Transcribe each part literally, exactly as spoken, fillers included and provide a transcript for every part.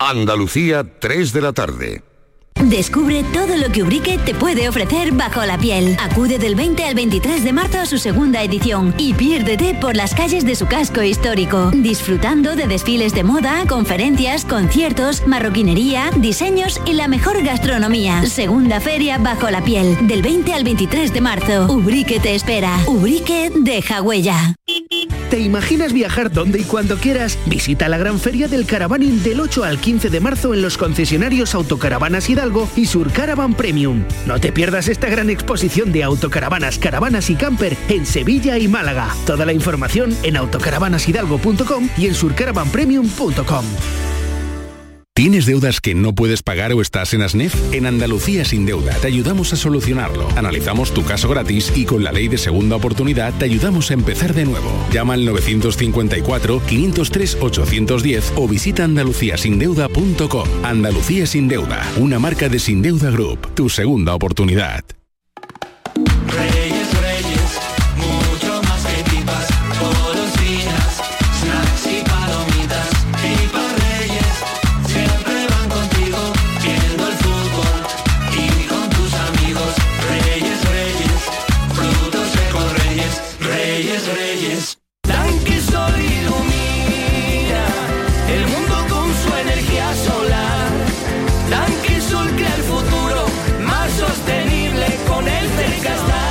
Andalucía, tres de la tarde. Descubre todo lo que Ubrique te puede ofrecer bajo la piel. Acude del veinte al veintitrés de marzo a su segunda edición y piérdete por las calles de su casco histórico, disfrutando de desfiles de moda, conferencias, conciertos, marroquinería, diseños y la mejor gastronomía. Segunda feria bajo la piel, del veinte al veintitrés de marzo. Ubrique te espera. Ubrique deja huella. ¿Te imaginas viajar donde y cuando quieras? Visita la gran feria del caravaning del ocho al quince de marzo en los concesionarios Autocaravanas Hidalgo y Surcaravan Premium. No te pierdas esta gran exposición de autocaravanas, caravanas y camper en Sevilla y Málaga. Toda la información en autocaravanas hidalgo punto com y en surcaravan premium punto com. ¿Tienes deudas que no puedes pagar o estás en ASNEF? En Andalucía Sin Deuda te ayudamos a solucionarlo. Analizamos tu caso gratis y con la ley de segunda oportunidad te ayudamos a empezar de nuevo. Llama al nueve cinco cuatro, cinco cero tres, ocho uno cero o visita andalucía sin deuda punto com. Andalucía Sin Deuda, una marca de Sin Deuda Group. Tu segunda oportunidad. Reyes, Reyes, mucho más que pipas, golosinas, snacks y palomitas. Pipas Reyes, siempre van contigo, viendo el fútbol y con tus amigos. Reyes, Reyes, frutos secos Reyes, Reyes, Reyes. Tanque Sol ilumina el mundo con su energía solar. Tanque Sol crea el futuro más sostenible con el Cercastal.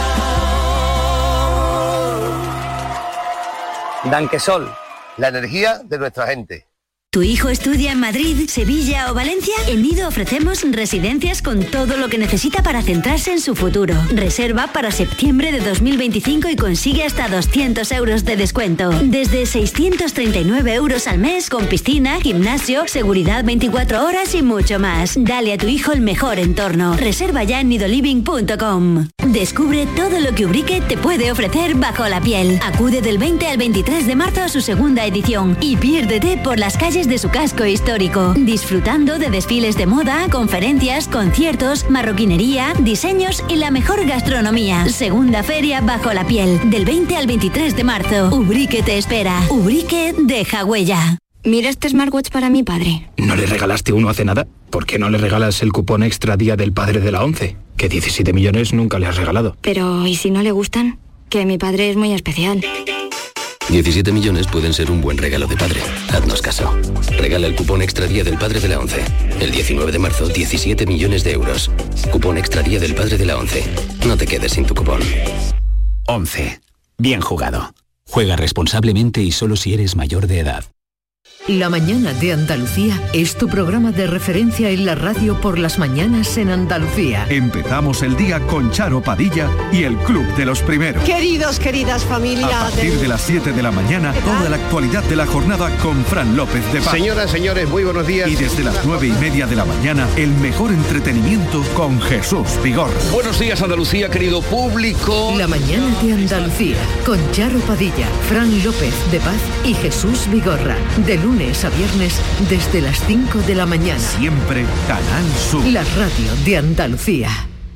Danquesol, la energía de nuestra gente. ¿Tu hijo estudia en Madrid, Sevilla o Valencia? En Nido ofrecemos residencias con todo lo que necesita para centrarse en su futuro. Reserva para septiembre de dos mil veinticinco y consigue hasta doscientos euros de descuento. Desde seiscientos treinta y nueve euros al mes con piscina, gimnasio, seguridad veinticuatro horas y mucho más. Dale a tu hijo el mejor entorno. Reserva ya en nido living punto com. Descubre todo lo que Ubrique te puede ofrecer bajo la piel. Acude del veinte al veintitrés de marzo a su segunda edición y piérdete por las calles de su casco histórico, disfrutando de desfiles de moda, conferencias, conciertos, marroquinería, diseños y la mejor gastronomía. Segunda feria bajo la piel, del veinte al veintitrés de marzo. Ubrique te espera. Ubrique deja huella. Mira este smartwatch para mi padre. ¿No le regalaste uno hace nada? ¿Por qué no le regalas el cupón extra Día del Padre de la ONCE? Que diecisiete millones nunca le has regalado. Pero, ¿y si no le gustan? Que mi padre es muy especial. diecisiete millones pueden ser un buen regalo de padre. Haznos caso. Regala el cupón extra Día del Padre de la ONCE. El diecinueve de marzo, diecisiete millones de euros. Cupón extra Día del Padre de la ONCE. No te quedes sin tu cupón. ONCE. Bien jugado. Juega responsablemente y solo si eres mayor de edad. La mañana de Andalucía es tu programa de referencia en la radio por las mañanas en Andalucía. Empezamos el día con Charo Padilla y el Club de los Primeros. Queridos, queridas familias. A partir de las siete de la mañana, toda la actualidad de la jornada con Fran López de Paz. Señoras, señores, muy buenos días. Y desde las nueve y media de la mañana, el mejor entretenimiento con Jesús Vigor. Buenos días, Andalucía, querido público. La mañana de Andalucía con Charo Padilla, Fran López de Paz y Jesús Vigorra. De lunes a viernes desde las cinco de la mañana. Siempre Canal Sur. La radio de Andalucía.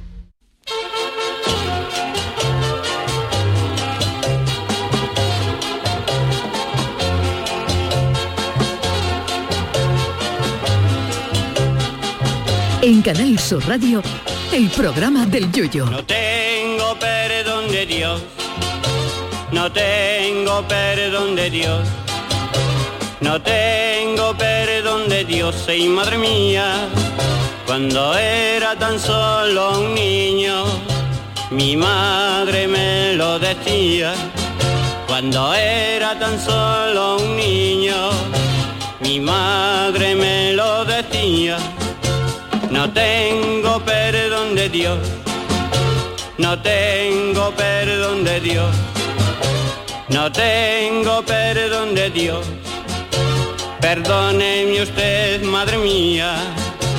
En Canal Sur Radio, el programa del Yoyo. No tengo perdón de Dios, no tengo perdón de Dios. No tengo perdón de Dios, y madre mía, cuando era tan solo un niño, mi madre me lo decía. Cuando era tan solo un niño, mi madre me lo decía. No tengo perdón de Dios, no tengo perdón de Dios, no tengo perdón de Dios. Perdóneme usted, madre mía,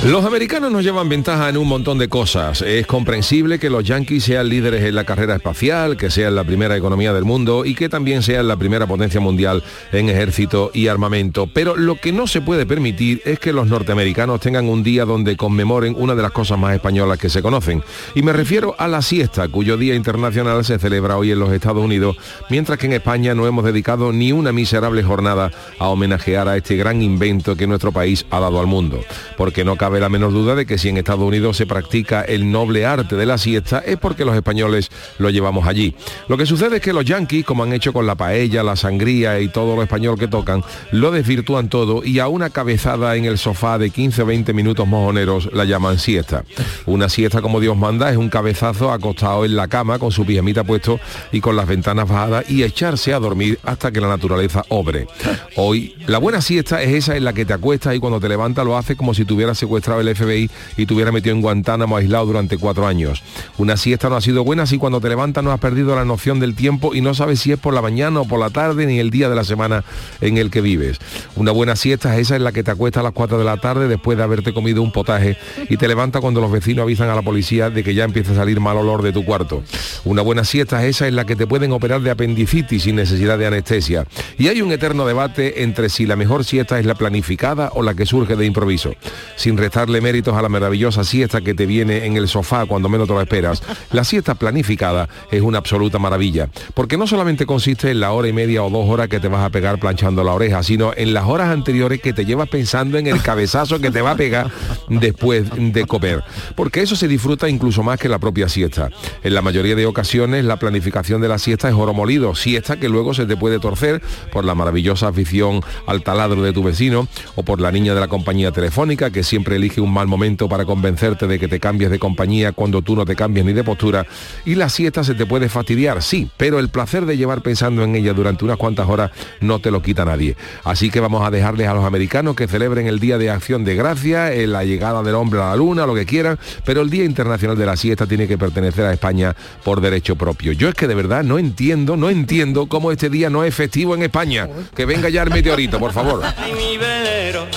Los americanos nos llevan ventaja en un montón de cosas. Es comprensible que los yanquis sean líderes en la carrera espacial, que sean la primera economía del mundo y que también sean la primera potencia mundial en ejército y armamento. Pero lo que no se puede permitir es que los norteamericanos tengan un día donde conmemoren una de las cosas más españolas que se conocen. Y me refiero a la siesta, cuyo Día Internacional se celebra hoy en los Estados Unidos, mientras que en España no hemos dedicado ni una miserable jornada a homenajear a este gran invento que nuestro país ha dado al mundo. Porque no cabe la menor duda de que si en Estados Unidos se practica el noble arte de la siesta es porque los españoles lo llevamos allí. Lo que sucede es que los yanquis, como han hecho con la paella, la sangría y todo lo español que tocan, lo desvirtúan todo y a una cabezada en el sofá de quince o veinte minutos mojoneros la llaman siesta. Una siesta, como Dios manda, es un cabezazo acostado en la cama con su pijamita puesto y con las ventanas bajadas y echarse a dormir hasta que la naturaleza obre. Hoy, la buena siesta es esa en la que te acuestas y cuando te levantas lo haces como si te hubiera secuestrado el F B I y te hubiera metido en Guantánamo aislado durante cuatro años. Una siesta no ha sido buena si cuando te levantas no has perdido la noción del tiempo y no sabes si es por la mañana o por la tarde ni el día de la semana en el que vives. Una buena siesta es esa en la que te acuestas a las cuatro de la tarde después de haberte comido un potaje y te levantas cuando los vecinos avisan a la policía de que ya empieza a salir mal olor de tu cuarto. Una buena siesta es esa en la que te pueden operar de apendicitis sin necesidad de anestesia. Y hay un eterno debate entre si la mejor siesta es la planificada o la que surge de improviso. Sin restarle méritos a la maravillosa siesta que te viene en el sofá cuando menos te lo esperas, la siesta planificada es una absoluta maravilla, porque no solamente consiste en la hora y media o dos horas que te vas a pegar planchando la oreja, sino en las horas anteriores que te llevas pensando en el cabezazo que te va a pegar después de comer, porque eso se disfruta incluso más que la propia siesta. En la mayoría de ocasiones la planificación de la siesta es oro molido, siesta que luego se te puede torcer por la maravillosa afición al taladro de tu vecino o por la niña de la compañía telefónica que siempre elige un mal momento para convencerte de que te cambies de compañía cuando tú no te cambias ni de postura, y la siesta se te puede fastidiar, sí, pero el placer de llevar pensando en ella durante unas cuantas horas no te lo quita nadie. Así que vamos a dejarles a los americanos que celebren el Día de Acción de Gracia, en la llegada del hombre a la luna, lo que quieran, pero el Día Internacional de la Siesta tiene que pertenecer a España por derecho propio. Yo es que de verdad no entiendo, no entiendo cómo este día no es festivo en España. Que venga ya el meteorito, por favor. Ay, mi velero,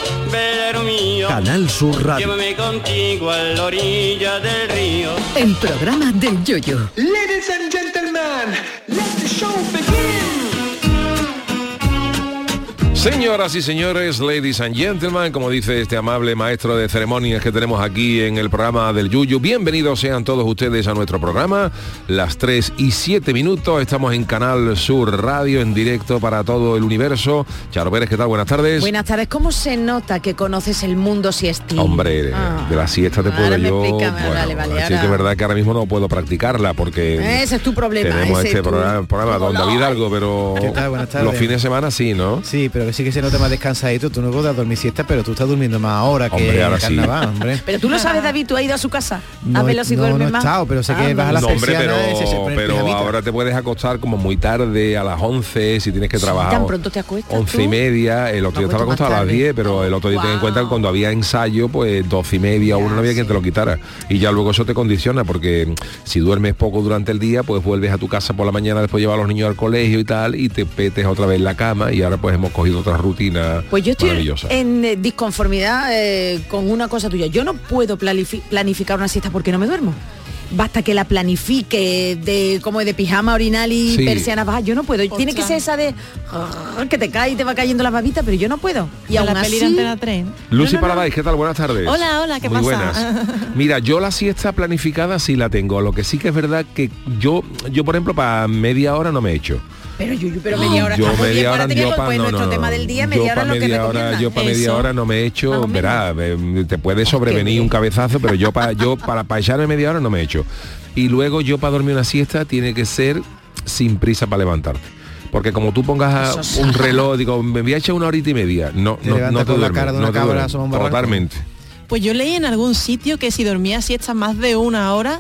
velero mío, Canal Sur Radio. llévame contigo a la orilla del río. El programa del Yoyo. Ladies and gentlemen, let the show begin. Señoras y señores, ladies and gentlemen, como dice este amable maestro de ceremonias que tenemos aquí en el programa del Yuyu, bienvenidos sean todos ustedes a nuestro programa. Las tres y siete minutos, estamos en Canal Sur Radio, en directo para todo el universo. Charo Pérez, ¿qué tal? Buenas tardes. Buenas tardes. ¿Cómo se nota que conoces el mundo siestil? Hombre, ah. de la siesta te puedo ahora yo... Me explícame, bueno, vale, vale, sí ahora... que es verdad que ahora mismo no puedo practicarla porque... Ese es tu problema. Tenemos ese este es tu... programa, programa Don David algo, pero... ¿Qué tal? Buenas tardes. Los fines de semana sí, ¿no? Sí, pero que sí que se nota más descansadito. Tú no puedes dormir siesta, pero tú estás durmiendo más ahora que hombre, ahora en carnaval, sí. Hombre. Pero tú lo sabes, David, tú has ido a su casa No, a verlo si no, duerme no he más. estado, pero sé que Ah, vas a la No, hombre, persiana, pero, ese se pone pero pijamita. ahora te puedes acostar como muy tarde, a las once, si tienes que Sí, trabajar. tan pronto te acuestas once tú. y media, el otro día estaba acostado a las diez, pero el otro día ten en cuenta que cuando había ensayo, pues doce y media, una, no había quien te lo quitara. Y ya luego eso te condiciona, porque si duermes poco durante el día, pues vuelves a tu casa por la mañana, después llevas a los niños al colegio y tal, y te petes otra vez la cama, y ahora pues hemos cogido otra rutina Pues yo estoy maravillosa. en eh, disconformidad eh, con una cosa tuya. Yo no puedo planifi- planificar una siesta porque no me duermo. Basta que la planifique de como de pijama, orinal y Sí. persiana baja. Yo no puedo. Tiene que ser esa de ah, que te cae y te va cayendo la babita, pero yo no puedo. Y De aún la peli así, de Antena tres. Lucy No, no, no. Paradise, ¿qué tal? Buenas tardes. Hola, hola, ¿qué Muy pasa? buenas. Mira, yo la siesta planificada sí la tengo. Lo que sí que es verdad que yo, yo por ejemplo, para media hora no me echo. Pero yo, pero media hora yo está muy bien. media hora Acuérdate que yo pa- pues, no, nuestro no, tema no. del día, Yo media hora pa' es lo que media hora, recomiendan. yo para media Eso. hora no me he hecho, verá, eh, te puede sobrevenir un cabezazo, pero yo para yo para pa echarme media hora no me he hecho. Y luego yo para dormir una siesta tiene que ser sin prisa para levantarte. Porque como tú pongas a- un reloj, digo, me voy a echar una horita y media, no, Te no, levantas no te con la duermes, cara de una no te cabra, duermes. asoma un barranco. Totalmente. Pues yo leí en algún sitio que si dormía siesta más de una hora,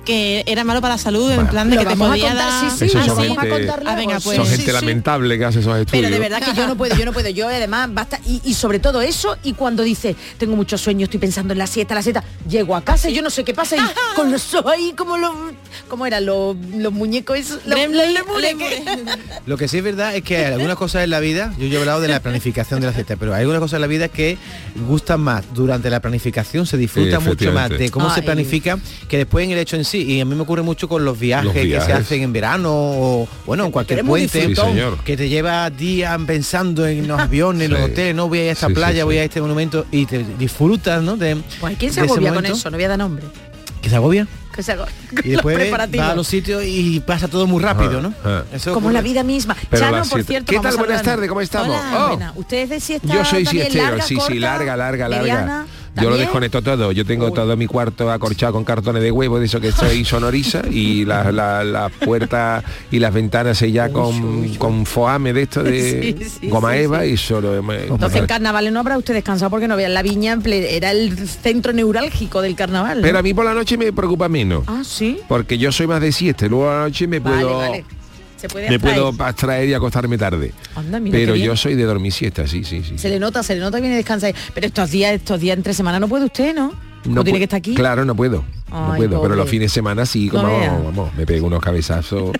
que era malo para la salud, en plan de Lo que te vamos a podía contar, dar... sí, sí, Esos lo son vamos a gente- contar luego. Ah, venga, pues. Son Sí, gente sí, sí. lamentable que hace esos estudios. Pero de verdad que yo no puedo, yo no puedo. Yo además basta y, y sobre todo eso y cuando dice tengo mucho sueño, estoy pensando en la siesta, la siesta, llego a casa y yo no sé qué pasa y con los ojos ahí como los, ¿cómo eran los, los muñecos esos? Los, Gremlin, los lemures. Lo que sí es verdad es que hay algunas cosas en la vida, yo, yo he hablado de la planificación de la siesta, pero hay algunas cosas en la vida que gustan más durante la planificación, se disfruta Sí, mucho más efectivamente. de cómo se Ay. planifica que después en el hecho en sí. Y a mí me ocurre mucho con los viajes, Los que se viajes. hacen en verano o bueno, en cualquier eres muy puente, disfrutón. Sí, señor. que te lleva días pensando en los aviones, en los Sí. hoteles, no voy a ir a esta Sí, sí, playa, sí. voy a este monumento y te disfrutas, ¿no? De, Pues ¿quién se de ese agobia con momento. eso? No voy a dar nombre. Que se agobia. Que se agobia. Y después Los va preparativos. a los sitios y pasa todo muy rápido, ¿no? Ah, ah. Eso Como ocurre. la vida misma. Pero Chano, la por siesta- cierto, ¿Qué vamos tal? a Buenas hablar- tardes, ¿cómo estamos? Hola, Oh. buena. ¿Usted es de siesta Yo soy también siestero, larga, sí, corta, sí, larga, larga, larga. mediana? Yo lo ¿También? desconecto todo. Yo tengo todo mi cuarto acorchado con cartones de huevo, de eso que soy sonoriza, y las la, la puertas y las ventanas selladas con, con foame de esto de Sí, sí, goma sí, eva sí. y solo... me- Entonces en carnavales no habrá usted descansado porque no vean la viña, en ple- era el centro neurálgico del carnaval. ¿no? Pero a mí por la noche me preocupa menos. Ah, sí. Porque yo soy más de siesta, y luego a la noche me Vale, puedo... vale. Se puede Me abstraer. puedo abstraer y acostarme tarde. Anda, mira Pero qué bien. yo soy de dormir siesta, sí, sí, sí. Se le nota, se le nota que viene a descansar. Pero estos días, estos días entre semana no puede usted, ¿no? No, tiene pu- que estar aquí. Claro, no puedo. no Ay, puedo, pero pobre. los fines de semana sí, No como vea. vamos, me pego unos cabezazos.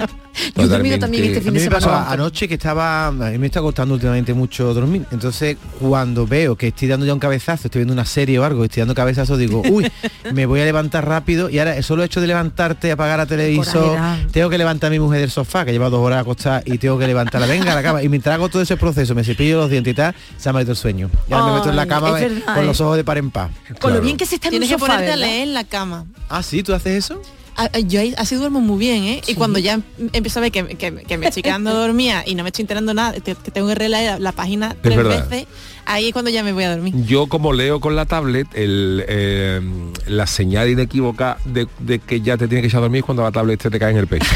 Yo he dormido también este A fin mí de me pasó semana. anoche que estaba, a mí me está costando últimamente mucho dormir. Entonces, cuando veo que estoy dando ya un cabezazo, estoy viendo una serie o algo, estoy dando cabezazos, digo, uy, me voy a levantar rápido. Y ahora el solo hecho de levantarte, apagar la televisor, Coraje da. tengo que levantar a mi mujer del sofá, que lleva dos horas acostada, y tengo que levantarla, venga a la cama. Y mientras hago todo ese proceso, me cepillo los dientes y tal, se me ha ido el sueño. Y ahora me meto en la Ay, cama es eh, verdad, con ¿eh? los ojos de par en par. Con lo bien que se está en un Tienes que sofá, ponerte a ¿verdad? leer en la cama. Ah, sí, ¿tú haces eso? Ah, ah, Yo ahí- así duermo muy bien, ¿eh? Sí. Y cuando ya em- empiezo a ver que, que- que me estoy quedando dormida y no me estoy enterando nada, que que tengo que releer la, la página tres verdad. veces, ahí es cuando ya me voy a dormir. Yo como leo con la tablet, el, eh, la señal inequívoca de, de que ya te tienes que echar a dormir es cuando la tablet te, te cae en el pecho.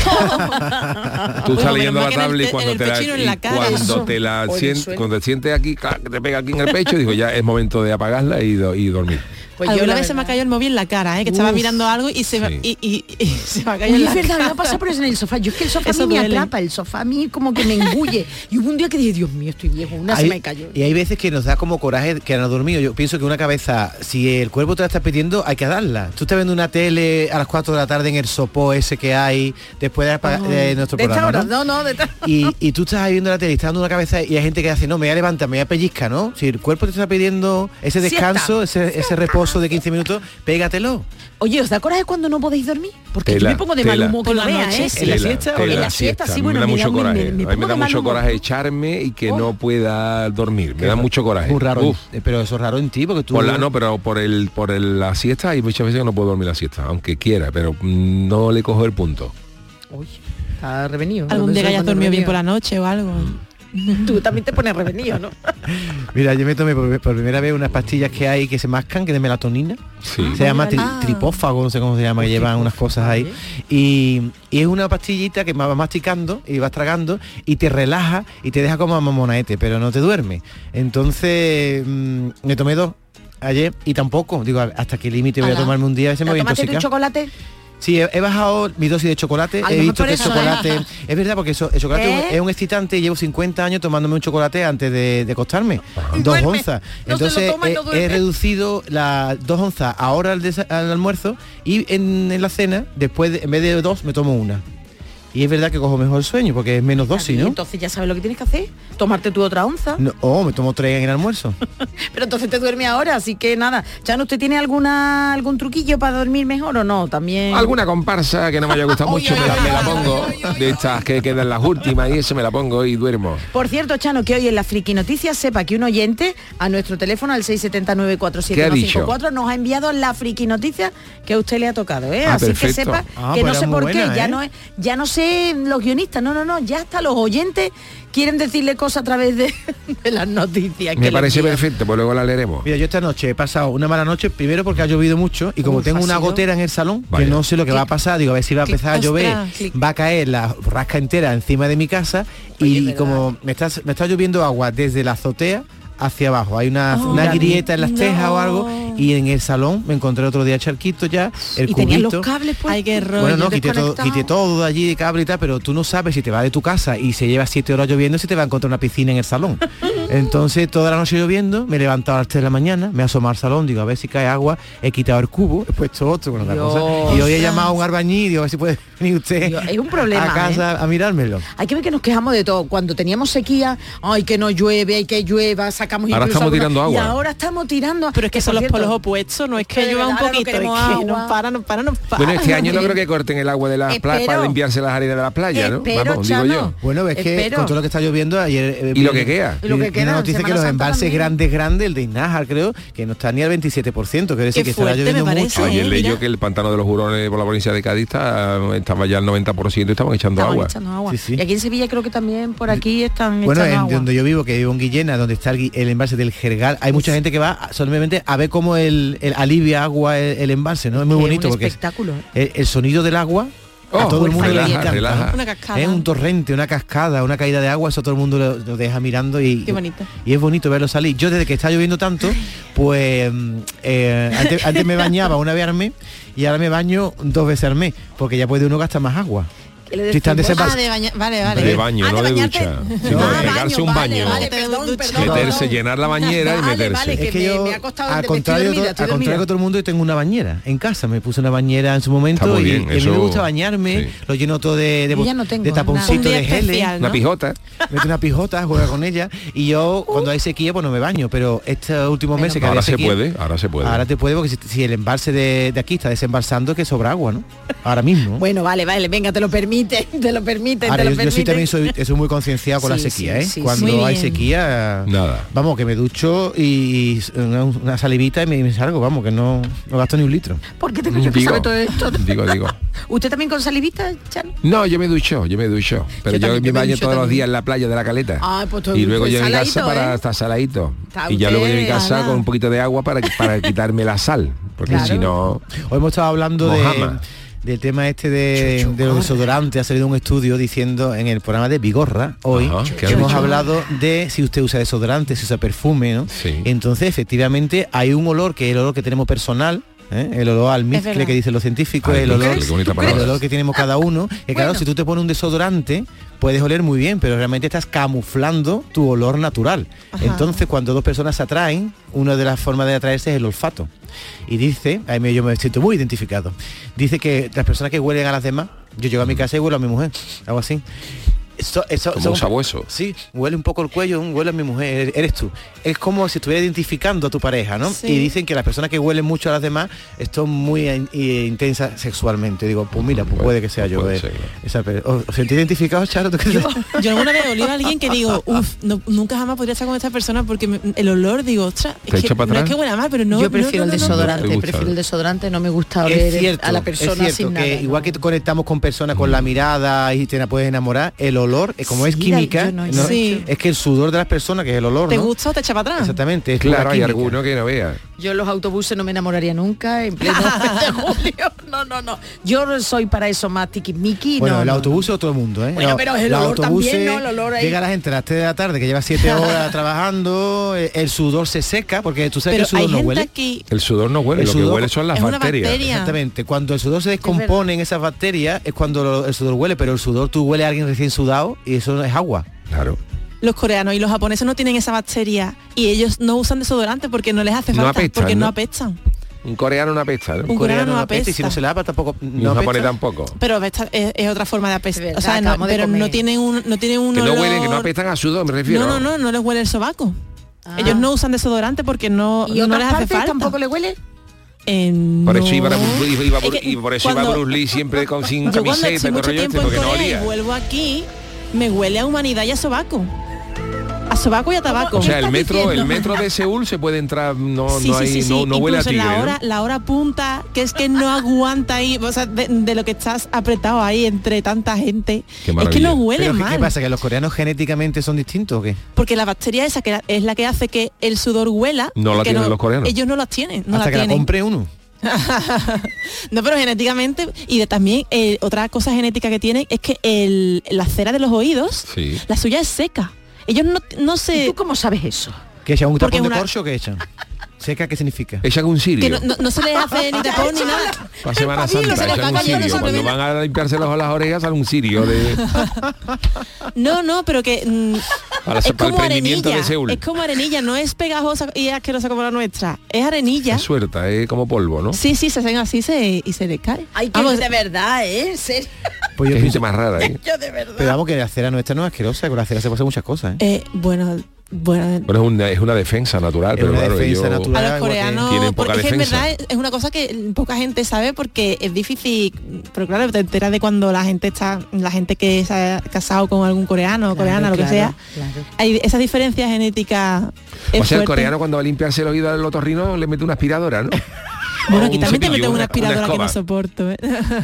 Tú estás Bueno, leyendo menos la mal que en tablet el- y cuando en el te la, pecho y no en y la cara. cuando Eso. te la O en el sientes, suelo. cuando te sientes aquí, clac, que te pega aquí en el pecho, digo, ya es momento de apagarla y, do- y dormir. Pues yo Alguna la vez se me ha verdad- caído el móvil en la cara, ¿eh? Que estaba Uf. mirando algo y se, me- Sí. y, y- y se me ha caído Uy, en es la verdad, cara. me pasa por eso en el sofá. Yo es que el sofá Eso a mí me duele. atrapa, el sofá a mí como que me engulle. Y hubo un día que dije, Dios mío, estoy viejo, una se Hay- me cayó. Y hay veces que nos da como coraje que no dormido. Yo pienso que una cabeza, si el cuerpo te la está pidiendo, hay que darla. Tú estás viendo una tele a las cuatro de la tarde en el sopó ese que hay después de, apa- de nuestro de esta programa, hora, ¿no? no, no, de esta Y, y tú estás ahí viendo la tele y estás dando una cabeza y hay gente que hace, no, me voy a levantar, me voy a pellizcar, ¿no? Si el cuerpo te está pidiendo ese descanso, ese, ese reposo de quince minutos, pégatelo. Oye, ¿os da coraje cuando no podéis dormir? Porque Tela, yo me pongo de mal tela. humor que Por no la vea, noche, ¿eh? sí. ¿En la Tela, siesta? tela, En la siesta, sí, a mí bueno, me da me mucho da- me- coraje. me- me a mí me pongo da de mal mucho humor. coraje echarme y que Oh. no pueda dormir. Me da mucho coraje. Muy raro, Uf. eh, pero eso es raro en ti porque tú... Por la, no, pero por el por el, la siesta hay muchas veces que no puedo dormir la siesta, aunque quiera, pero mm, no le cojo el punto. Uy, está revenido. Algún día que hayas dormido bien por la noche o algo. Tú también te pones revenido, ¿no? Mira, yo me tomé por, por primera vez unas pastillas que hay que se mascan, que de melatonina. Sí. Se llama tri- Ah. tripófago, no sé cómo se llama, que llevan unas cosas ahí. Y, y es una pastillita que vas masticando y vas tragando y te relaja y te deja como a mamonaete, pero no te duerme. Entonces mm, me tomé dos ayer y tampoco, digo, hasta qué límite voy a Ala. tomarme un día, a veces me voy a ¿Tomaste tu intoxicar. chocolate? Sí, he, he bajado mi dosis de chocolate, A lo he mejor visto por que el eso, chocolate... ¿eh? Es verdad, porque eso, el chocolate ¿Eh? es un excitante y llevo cincuenta años tomándome un chocolate antes de, de acostarme. Dos Duerme. onzas. No se lo Entonces toma y he, no duerme. he reducido las dos onzas ahora al, desa- al almuerzo y en, en la cena, después de- en vez de dos, me tomo una. Y es verdad que cojo mejor el sueño porque es menos dosis, ¿no? Entonces ya sabes lo que tienes que hacer, tomarte tu otra onza. No, oh, me tomo tres en el almuerzo. Pero entonces te duerme ahora, así que nada. Chano, ¿usted tiene alguna algún truquillo para dormir mejor o no? También. Alguna comparsa que no me haya gustado mucho, me la, me la pongo, de estas que quedan las últimas y eso me la pongo y duermo. Por cierto, Chano, que hoy en la Friki Noticias sepa que un oyente a nuestro teléfono al seis siete nueve cuatro siete uno cinco cuatro nos ha enviado la Friki Noticia que a usted le ha tocado, ¿eh? Ah, Así perfecto. que sepa Ah, que pues no era sé muy por qué, buena, ya ¿eh? no es, ya no sé los guionistas, no, no, no, ya hasta los oyentes quieren decirle cosas a través de, de las noticias. que Me le parece envían. perfecto, pues luego la leeremos. Mira, yo esta noche he pasado una mala noche, primero porque ha llovido mucho y como Uf, tengo ha una sido- gotera en el salón, Vaya. que no sé lo que va a pasar, digo, a ver si va a empezar a llover, Ostras, clic. va a caer la rasca entera encima de mi casa Oye, y es verdad. como me está, me está lloviendo agua desde la azotea hacia abajo. Hay una, Oh, una David, grieta en las tejas no. o algo, y en el salón me encontré otro día charquito ya, el y cubito. tenían los cables pues. Ay, qué rollo. Bueno, no, quité todo, desconectado. quité todo de allí de cable y tal, pero tú no sabes si te va de tu casa y se lleva siete horas lloviendo, si te va a encontrar una piscina en el salón. Entonces, toda la noche lloviendo, me he levantado a las tres de la mañana, me he asomado al salón, digo, a ver si cae agua, he quitado el cubo, he puesto otro con otra Dios. cosa. Y hoy he llamado a un albañil, digo, a ver si puede venir usted Dios, es un problema, a casa ¿eh? a mirármelo. Hay que ver que nos quejamos de todo. Cuando teníamos sequía, ay, que no llueve, hay que llueva, sacamos Ahora incluso estamos alguna- tirando agua. Y ahora estamos tirando. Pero es que son por los cierto, polos opuestos, no es que de llueva un verdad, ahora no poquito, queremos es que agua. no para, no para, no para. Bueno, este año no creo que corten el agua de la playa Espero. para limpiarse las áreas de la playa, ¿no? Espero, Vamos, digo Chano. yo. Bueno, es que Espero. con todo lo que está lloviendo ayer... eh, Y lo vi- que queda. Y lo que vi queda, una noticia Semana que los Santa embalses también. grandes, grandes, el de Iznájar creo, que no está ni al veintisiete por ciento, quiere decir Qué que estará fuerte, me lloviendo parece, mucho. Ayer eh, leí mira. yo que el pantano de los Hurones por la provincia de Cádiz está- estaba ya al noventa por ciento y estaban echando Estaban agua. echando agua. Sí, sí. Y aquí en Sevilla creo que también por aquí están Bueno, echando en agua. donde yo vivo, que vivo en Guillena, donde está el, gui- el embalse del Jergal, hay mucha gente que va solamente a ver cómo el, el alivia agua el, el embalse, ¿no? Es muy Que bonito un porque es- espectáculo. el, el sonido del agua a Oh, todo el mundo le relaja, encanta. relaja. Una cascada. Es un torrente, una cascada, una caída de agua, eso todo el mundo lo, lo deja mirando y, Qué bonito. y es bonito verlo salir. Yo desde que está lloviendo tanto, pues eh, antes, antes me bañaba una vez al mes y ahora me baño dos veces al mes, porque ya puede uno gastar más agua. Que le Si están decimos- desembal- Ah, de bañar, vale, vale. De baño, Ah, no de de bañarte. ducha, sino Ah, de pegarse un vale, baño. vale, perdón, perdón, Meterse, perdón. llenar la bañera y Vale, meterse. vale, que Es que me- yo, me ha costado al de- contrario, estoy dormida, to- estoy al contrario dormida. que todo el mundo, yo tengo una bañera en casa. Me puse una bañera en su momento Está muy y, bien, y a mí eso- me gusta bañarme, sí. lo lleno todo de, de, Yo ya no tengo de taponcito nada. de Un día geles. especial, Una ¿no? pijota. Meto una pijota, juega con ella y yo cuando hay sequía pues no me baño, pero estos últimos Bueno, meses que Ahora había se sequía, puede, ahora se puede. ahora te puede porque si, si el embalse de, de aquí está desembalsando es que sobra agua, ¿no? Ahora mismo. Bueno, vale, vale, venga, te lo permite, te lo permite, Ahora, te lo yo, yo permite. sí también soy, soy muy concienciado con Sí, la sequía, sí, ¿eh? sí, Cuando sí. Muy hay bien. sequía, Nada. vamos, que me ducho y una, una salivita y me, me salgo, vamos, que no, no gasto ni un litro. ¿Por qué tengo yo que Digo, saber todo esto? digo, digo. ¿Usted también con salivita, Chano? No, yo me ducho, yo me ducho. Pero Yo yo, también, me yo me baño ducho todos los también. días en la playa de la Caleta. Ah, pues todo y luego usted yo en casa saladito, para ¿eh? estar saladito. Está Y ya luego yo en mi usted, casa ala. con un poquito de agua para, para quitarme la sal. Porque Claro. si no... Hoy hemos estado hablando de, Mojama. del tema este de, de los desodorantes. Ha salido un estudio diciendo en el programa de Vigorra hoy Ajá, ¿qué que ha hemos dicho? hablado de si usted usa desodorante, si usa perfume, ¿no? Sí. Entonces, efectivamente, hay un olor que es el olor que tenemos personal. ¿eh? El olor al mezcle verdad. que dicen los científicos, el Almizcle, olor, qué bonita el palabra. olor que tenemos cada uno. Que claro, Bueno. si tú te pones un desodorante, puedes oler muy bien, pero realmente estás camuflando tu olor natural. Ajá. Entonces, cuando dos personas se atraen, una de las formas de atraerse es el olfato. Y dice, ahí me, yo me siento muy identificado, dice que las personas que huelen a las demás, yo llego a mi casa y huelo a mi mujer, algo así. Eso, eso, Como son- un sabueso. Sí, huele un poco el cuello, un huele a mi mujer, eres, eres tú. Es como si estuviera identificando a tu pareja, ¿no? Sí. Y dicen que las personas que huelen mucho a las demás son muy in- eh, intensas sexualmente. Digo, pues mira, pues Puede- puede que sea yo. puede eh, ser, claro. esa pe- ¿Os os sentís identificados, Charo? ¿Tú qué Yo, sabes? yo alguna vez olí a alguien que digo, uff, no, nunca jamás podría estar con esta persona porque me- el olor, digo, ostras, ¿Te es que, echa para no es atrás? que huela mal, pero no. yo prefiero no, no, el no, no. desodorante, No te gusta. prefiero el desodorante, no me gusta Es oler cierto, a la es persona cierto sin que nada. igual ¿no? que conectamos con personas con la mirada y te la puedes enamorar, el olor, eh, como es Sí, química, yo no- no- Sí. es que el sudor de las personas, que es el olor, ¿Te ¿no? gusta o te echa para atrás? Exactamente, es pura Claro, hay química. alguno que no vea. Yo en los autobuses no me enamoraría nunca en pleno mes de julio. No, no, no. Yo soy para eso más tiquismiqui. Bueno, no, el no, autobús es todo el mundo, ¿eh? Bueno, Los- pero es el los olor autobuses, también, ¿no? El olor ahí. llega la gente a las tres de la tarde que lleva siete horas trabajando, eh, el sudor se seca, porque tú sabes Pero que el hay sudor no gente huele. aquí. El sudor no huele, El lo que sudor huele son las es una bacterias. bacteria. Exactamente, cuando el sudor se descompone en esas bacterias es cuando lo- el sudor huele, pero el sudor tú huele a alguien recién sudado y eso es agua. Claro. Los coreanos y los japoneses no tienen esa bacteria y ellos no usan desodorante porque no les hace No falta, apestan, porque no ¿no? apestan. Un coreano no apesta, ¿no? Un coreano no apesta, y si no apesta. se lava tampoco Y no un japonés apesta. tampoco. Pero apesta es, es otra forma de apestar. Es O sea, verdad, no, acabamos de pero no comer. tienen un no tienen un Que no olor- huelen, que no apestan a sudor, me refiero. No, no, no, no les huele el sobaco. Ah. Ellos no usan desodorante porque no, ¿Y no otras les hace partes falta. tampoco le huele? Eh, Por no. eso iba, iba- iba- Es que y por eso iba cuando- Bruce Lee siempre con sin Yo cuando camiseta y estoy todo mucho rollo este, tiempo en porque no Corea olía. y vuelvo aquí, me huele a humanidad y a sobaco. A sobaco y a tabaco. O sea, el estás metro, diciendo? el metro de Seúl se puede entrar, no, Sí, no sí, hay, sí, sí. no, no huele a Incluso tigre, la ¿no? hora, la hora punta, que es que no aguanta ahí, o sea, de, de lo que estás apretado ahí entre tanta gente. Qué Es que maravilla. no huele Pero ¿qué, mal. ¿qué pasa? ¿Que los coreanos genéticamente son distintos o qué? Porque la bacteria esa que es la que hace que el sudor huela. No la que tienen los coreanos. Ellos no las tienen, no Hasta la que la tienen. compre uno. No, pero genéticamente y de también eh, otra cosa genética que tienen es que el, la cera de los oídos, Sí. la suya es seca. Ellos no, no ¿Y se... tú cómo sabes eso? ¿Que echan un Porque tapón de una- corcho o qué echan? ¿Seca qué significa? Echan un cirio. Que no, no- no se les hace ni tapón ni nada. Para Semana pabilo, Santa, se les va echan un cayendo cirio. Cuando simplemente. van a limpiarse los- las orejas, sale un cirio de, No, no, pero que mm, para, es para el como prendimiento arenilla. de Seúl. Es como arenilla, no es pegajosa y asquerosa como la nuestra. Es arenilla. Es suelta, es como polvo, ¿no? Sí, sí, se hacen así se, y se les cae. Ay, que Vamos, de verdad, ¿eh? En serio. Pues yo Qué gente pienso- más rara, ¿eh? Yo de verdad. Pero vamos, que la cera nuestra no es asquerosa, con la cera se puede hacer muchas cosas, ¿eh? eh, bueno, bueno. Pero es una, es una defensa natural, Es pero una claro, defensa ellos natural. A los igual que coreanos, tienen poca porque es que en defensa. verdad es- es una cosa que poca gente sabe porque es difícil, pero claro, te enteras de cuando la gente está, la gente que se ha casado con algún coreano o coreana, lo que sea, hay esas diferencias genéticas. O sea, el coreano cuando va a limpiarse el oído al otorrino le mete una aspiradora, ¿no? Bueno, O aquí un también te cepillo, meten una una aspiradora que no escoba. soporto. ¿eh?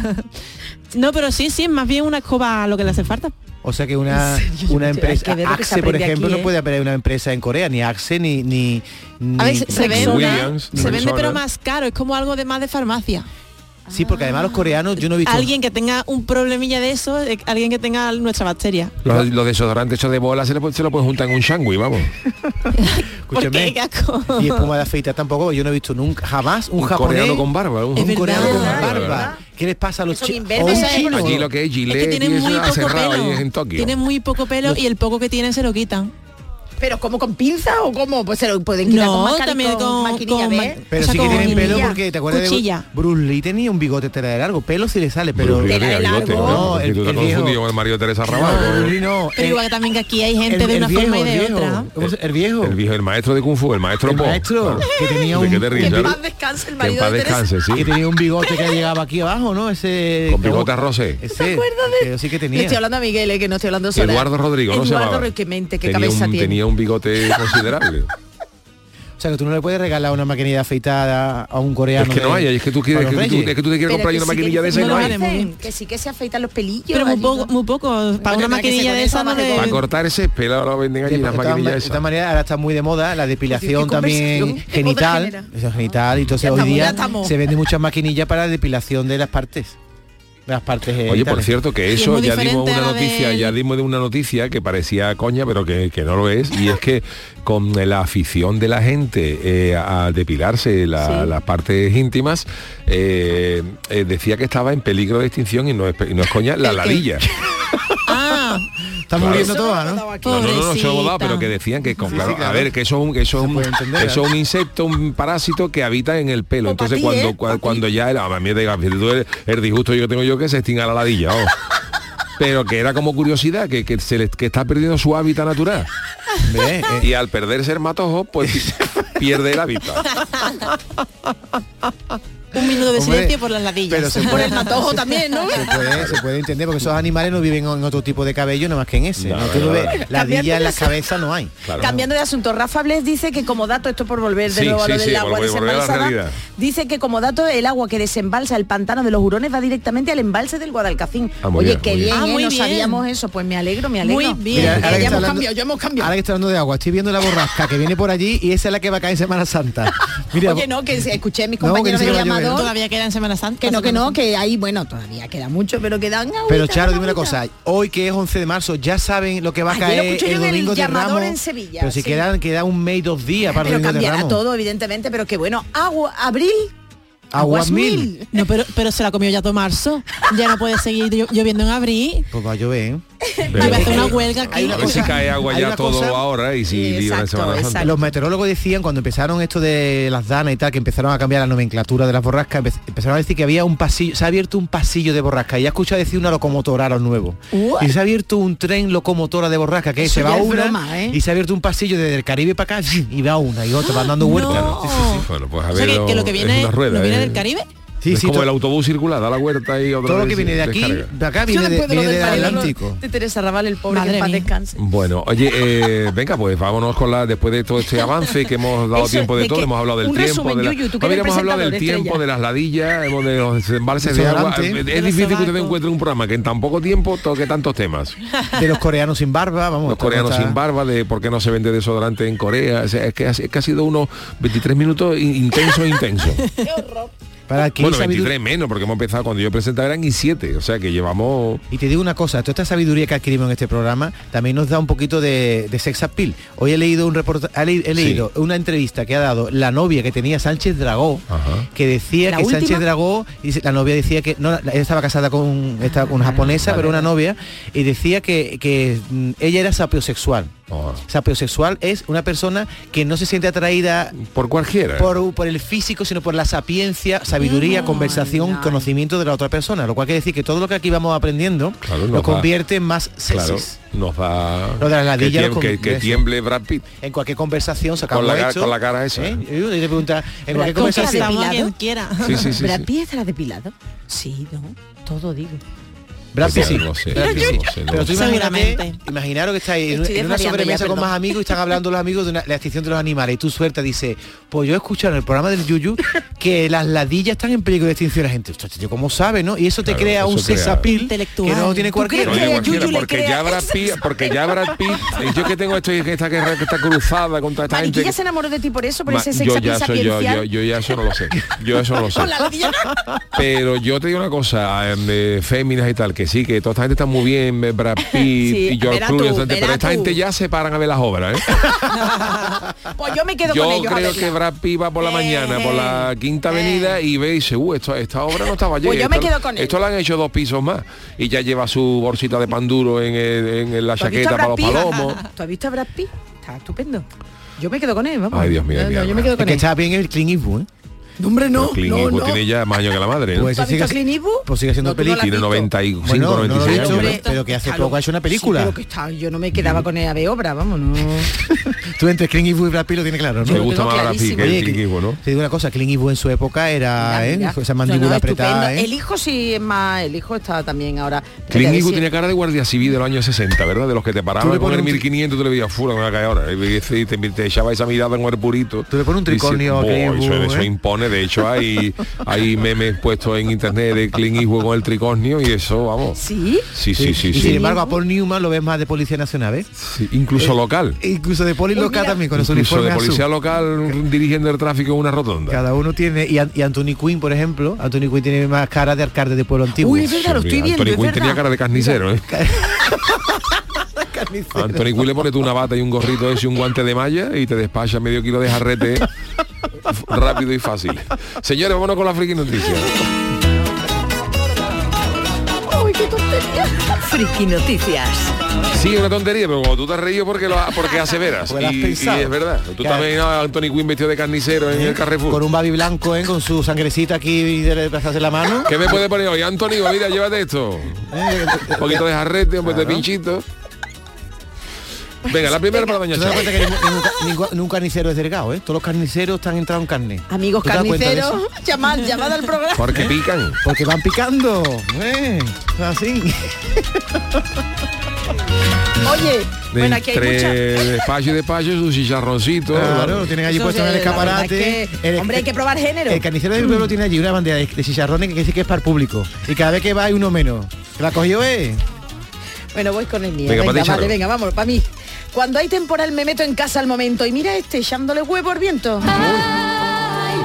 No, pero sí, sí, es más bien una escoba lo que le hace falta. O sea que una, ¿En serio? una Hay empresa, que ver lo que se Axe, por aprende ejemplo, aquí, no ¿eh? puede haber una empresa en Corea, ni Axe, ni... ni, A ver, ni- se, se Rexona. vende, Williams, se vende Rexona. pero más caro, es como algo de más de farmacia. Sí, porque además los coreanos, yo no he visto... Alguien que tenga un problemilla de eso, eh, alguien que tenga nuestra bacteria. Los, los desodorantes hechos de bola se, le, pu- se lo pueden juntar en un sándwich, vamos. Escúchame, qué asco? y espuma de afeitar tampoco, yo no he visto nunca, jamás un, Un japonés... coreano con barba. Un, Es un coreano verdad. con ¿verdad? barba. ¿Qué les pasa a los Son chinos? imberbes, un ¿eh? chino. Allí lo que es Es Gillette que tienen y muy eso ha poco cerrado ahí pelo. en Tokio. Tienen muy poco pelo y el poco que tienen se lo quitan. Pero como con pinza o cómo, pues se lo pueden quitar No, con mascarilla, también con- maquinilla, con ¿ves? ma- Pero O sea, sí que con tienen pelo cuchilla. porque te acuerdas Cuchilla. de Bruce Lee tenía un bigote tela de largo, pelo sí le sale, pero Bruce Lee Tela de tenía bigote, largo. ¿no? No, Porque el- tú te has el viejo. confundido con el marido de Teresa no, Raval. Bruce Lee no. Pero el- igual que también que aquí hay gente el- de el una viejo, forma y el de viejo. otra. ¿Cómo se- el viejo. El viejo, el maestro de Kung Fu, el maestro El Po. maestro, que tenía ¿De un- qué te ríes, Que en Charo? paz descanse el Que en marido paz de Teresa. descanse, que sí. tenía un bigote que llegaba aquí abajo, ¿no? Ese Con bigote rosé. Ese, ¿Te acuerdas de- que sí que Le tenía. estoy hablando a Miguel, eh, que no estoy hablando sola. Eduardo Rodrigo, ¿no se Eduardo llamaba? Rodrigo, qué mente, qué tenía cabeza un, tiene. tenía un bigote considerable. O sea, que tú no le puedes regalar una maquinilla afeitada a un coreano. Es que no de- hay, es que tú quieres, para que los tú, reyes. es que tú te quieres Pero comprar que una sí que maquinilla de dicen, esa y no no hay. lo dicen, que sí que se afeitan los pelillos. Pero muy allí, poco, ¿no? muy poco. Para Bueno, una nada, que maquinilla se de con esa eso no va le... de Para cortar ese pelo ahora venden allí Sí, las de todas maquinillas ma- de esas. todas maneras ahora está muy de moda la depilación Qué también conversación, qué genital, poder genera. eso, genital, y entonces Ya hoy estamos, ya día estamos. se venden muchas maquinillas para depilación de las partes, de las partes Oye, genitales. por cierto, que Y es eso muy ya dimos diferente una a la noticia, del- ya dimos de una noticia que parecía coña, pero que, que no lo es, y es que con la afición de la gente eh, a depilarse la- Sí. las partes íntimas, eh, eh, decía que estaba en peligro de extinción y no es, pe- y no es coña, la ¿El qué? ladilla. Ah, está muriendo todas, ¿no? No, no, no, no se lo hemos dado, pero que decían que, con- Sí, claro, sí, claro. a ver, que eso es un, que eso es Se un, puede entender, eso es ¿eh? un insecto, un parásito que habita en el pelo. O Entonces pa' ti, cuando, ¿eh? cua- Pa' ti. cuando ya el, a mí me diga, tú eres el disgusto yo que tengo yo que se extinga la ladilla, oh. Pero que era como curiosidad, que, que se le, que está perdiendo su hábitat natural. Ve, eh, Y al perderse el matojo, pues pierde el hábitat. un minuto de Hombre, silencio por las ladillas. pero se Por puede, el matojo también, ¿no? se puede, se puede entender porque esos animales no viven en otro tipo de cabello nada más que en ese. No, ¿no? Tú no, no no. ves Cambiando ladillas en la de- cabeza no hay. Claro. Cambiando de asunto, Rafa Bles dice que como dato, esto por volver de Sí, nuevo a sí, lo del sí, agua volver- volver a la desembalsada, realidad. dice que como dato el agua que desembalsa el pantano de los Hurones va directamente al embalse del Guadalcacín. Ah, muy Oye, bien, qué muy bien. bien, Ah, ¿eh? muy no bien. sabíamos eso, pues me alegro, me alegro. Muy bien. Mira, Eh, ahora que ya está hemos hablando- cambiado, ya hemos cambiado. Ahora que está hablando de agua, estoy viendo la borrasca que viene por allí y esa es la que va a caer en Semana Santa. Mira, Oye, no, que se- escuché a mis No, que compañeros dice de que va a llover. llamador, Todavía queda en Semana Santa. que no, que no, que ahí, bueno, todavía queda mucho, pero quedan pero agüita, Charo, dime una agüita. cosa, hoy que es once de marzo, ya saben lo que va a Ayer lo caer escuché yo el en el domingo de llamador Ramos. en Sevilla, pero si sí. quedan queda un mes y dos días para el Pero domingo de cambiará Ramos. todo, evidentemente, pero que bueno, agua, abril, Aguas mil. No, pero, pero se la comió ya todo marzo. Ya no puede seguir llo- lloviendo en abril. Pues va a llover, ¿eh? Pero- Hay que hacer una huelga aquí. Hay una A ver si cosa- cae agua hay ya una todo cosa- ahora y si Sí, libra en exacto, Semana Santa. exacto. Los meteorólogos decían cuando empezaron esto de las danas y tal, que empezaron a cambiar la nomenclatura de las borrascas, empe- empezaron a decir que había un pasillo, se ha abierto un pasillo de borrasca y ya he escuchado decir una locomotora a los nuevos. Uah. Y se ha abierto un tren locomotora de borrasca que Eso se va ya es una broma, ¿eh? y se ha abierto un pasillo desde el Caribe para acá y va una y otra, van dando vueltas. No. Sí, sí, sí. Bueno, pues a O ver, sea, que, que lo que es viene, una rueda, ¿no viene ¿eh? del Caribe? Sí, es sí, como to- el autobús circular, da la vuelta y otra todo lo vez que viene de se aquí, descarga. de acá Yo viene, de, después de lo viene del del Caribe, Atlántico. de Teresa Raval, el pobre, Madre que en paz mía. descanse. Bueno, oye, eh, venga, pues vámonos con la después de todo este avance que hemos dado Eso, tiempo de, de todo, que- hemos hablado del un tiempo, resumen, de la, Yuyu, tú que no, eres hemos hablado del presentador, tiempo, estrella. de las ladillas, hemos de los embalses de agua. Desodorante. Es De los difícil que sobacos. usted encuentre un programa que en tan poco tiempo toque tantos temas. De los coreanos sin barba, vamos. Los esto coreanos está- sin barba, de por qué no se vende desodorante en Corea. O sea, es, que ha, es que ha sido unos veintitrés minutos in- intenso, intenso. Para que bueno, sabidur- veintitrés menos, porque hemos empezado cuando yo presentaba eran y siete, o sea que llevamos... Y te digo una cosa, toda esta sabiduría que adquirimos en este programa también nos da un poquito de, de sex appeal. Hoy he leído un reportaje, he leído sí. una entrevista que ha dado la novia que tenía Sánchez Dragó, Ajá. que decía ¿La que última? Sánchez Dragó, y la novia decía que, no, ella estaba casada con, esta, con una japonesa, vale, pero una novia, y decía que, que mm, ella era sapiosexual. Oh. Sapiosexual es una persona que no se siente atraída por cualquiera, por, por el físico, sino por la sapiencia, sabiduría, no, conversación, no. conocimiento de la otra persona, lo cual quiere decir que todo lo que aquí vamos aprendiendo claro, lo convierte en más sexys. Claro, nos da lo de la ladilla, que, tiemble, que, que tiemble Brad Pitt en cualquier conversación sacamos con la, esto, con la cara esa, ¿eh? Y te pregunta en cualquier conversación depilado quiera. Sí, sí, sí, ¿Brad sí. Pitt estará depilado? Sí, no, todo digo. Brad Pitt sí. No sé, Brad Pitt sí. no sé, no Pero tú sé. imagínate, imaginaros que estáis en, en una sobremesa con más amigos y están hablando los amigos de una, la extinción de los animales y tú sueltas dice, pues yo he escuchado en el programa del Yuyu que las ladillas están en peligro de extinción. La gente, tío, ¿cómo sabe, no? Y eso te claro, crea eso un sesapil que no tiene cualquiera. No, cualquiera porque, ya Brad Pitt, porque ya Brad Pitt, yo que tengo esto y que está, que está cruzada contra esta gente. ¿Ella se enamoró de ti por eso? Por Ma, ese sexapil yo, yo, yo, yo ya eso no lo sé. Yo eso no lo sé. Pero yo te digo una cosa, eh, féminas y tal, que sí, que toda esta gente está muy bien, Brad Pitt sí, y George Clooney, pero esta tú. gente ya se paran a ver las obras, ¿eh? Pues yo me quedo yo con ellos. Yo creo que Brad Pitt va por la eh, mañana, por la Quinta Avenida, eh. y ve y dice, uh, esto, esta obra no estaba ayer. Pues yo me quedo con esto lo han hecho dos pisos más. Y ya lleva su bolsita de pan duro en, el, en la chaqueta para los palomos. ¿Tú has visto a Brad Pitt? Está estupendo. Yo me quedo con él, vamos. Ay, Dios mío. No, mía, no, yo me quedo con es él. Que está bien el Clint Eastwood, ¿eh? No, hombre, no. Clint no, Eastwood no. tiene ya más años que la madre, ¿no? Pues ¿Tú has visto Clint Eastwood? Pues sigue haciendo no, películas. Tiene noventa y cinco, bueno, noventa y seis no años. Hecho, pero que hace poco ha hecho una película. Sí, pero que está, yo no me quedaba con él a ver obra, vamos, no. Tú entre Clint Eastwood y Brad Pitt lo tienes claro, ¿no? Me gusta más Brad Pitt que Oye, Clint Eastwood, ¿no? Te digo una cosa, Clint Eastwood en su época era, mira, mira. ¿eh? Esa mandíbula no, no, apretada, ¿eh? El hijo sí es más, el hijo está también ahora. Clint Eastwood tenía cara de guardia civil de los años sesenta, ¿verdad? De los que te paraban con el mil quinientos, tú le veías fura, me voy a caer ahora. Y te, te echaba esa mirada en el purito. Tú le pones un tricornio a Clint Eastwood, Eastwood, eso, ¿eh? eso impone, de hecho hay hay memes puestos en internet de Clint Eastwood con el tricornio y eso, vamos. ¿Sí? Sí, sí, sí. sí, y sí. sin embargo a Paul Newman lo ves más de Policía Nacional, ¿ves? Sí, incluso eh, local. Incluso de poli local también, con los incluso uniformes de policía azul. local dirigiendo el tráfico en una rotonda. Cada uno tiene, y, y Anthony Quinn, por ejemplo, Anthony Quinn tiene más cara de alcalde de pueblo antiguo. Uy, es verdad, lo estoy viendo, Anthony Quinn verdad. tenía cara de carnicero, ¿eh? Carnicero. Anthony Quinn le pone tú una bata y un gorrito ese y un guante de malla y te despacha medio kilo de jarrete rápido y fácil. Señores, vámonos con la friki noticia. ¡Uy, qué tontería! Friki noticias. Sí, una tontería, pero como tú te has reído porque lo porque aseveras. Y, y es verdad. Tú claro. también a Anthony Quinn vestido de carnicero en ¿Eh? el Carrefour. Con un babi blanco, ¿eh? Con su sangrecita aquí de pasarse la mano. ¿Qué me puede poner hoy? Anthony, mira, llévate esto. ¿Eh? Un poquito de jarrete, un poquito claro. de pinchito. Venga, la primera para doña Chá. Que nunca, nunca, nunca carnicero es delgado, ¿eh? Todos los carniceros están entrando en carne. Amigos carniceros, llamad, llamad al programa. Porque pican. Porque van picando. ¿Eh? Así. Oye, bueno, aquí hay mucha... despacho y despacho, su chicharroncito. Claro, lo tienen allí puesto en el escaparate. Es que, el, hombre, hay que probar género. El carnicero de mi pueblo tiene allí una bandera de, de chicharrones que dice que es para el público. Y cada vez que va hay uno menos. ¿Que la cogió, eh? Bueno, voy con el mío. Venga, venga vale, venga, vámonos, para mí. Cuando hay temporal me meto en casa al momento y mira este echándole huevo al viento. Hay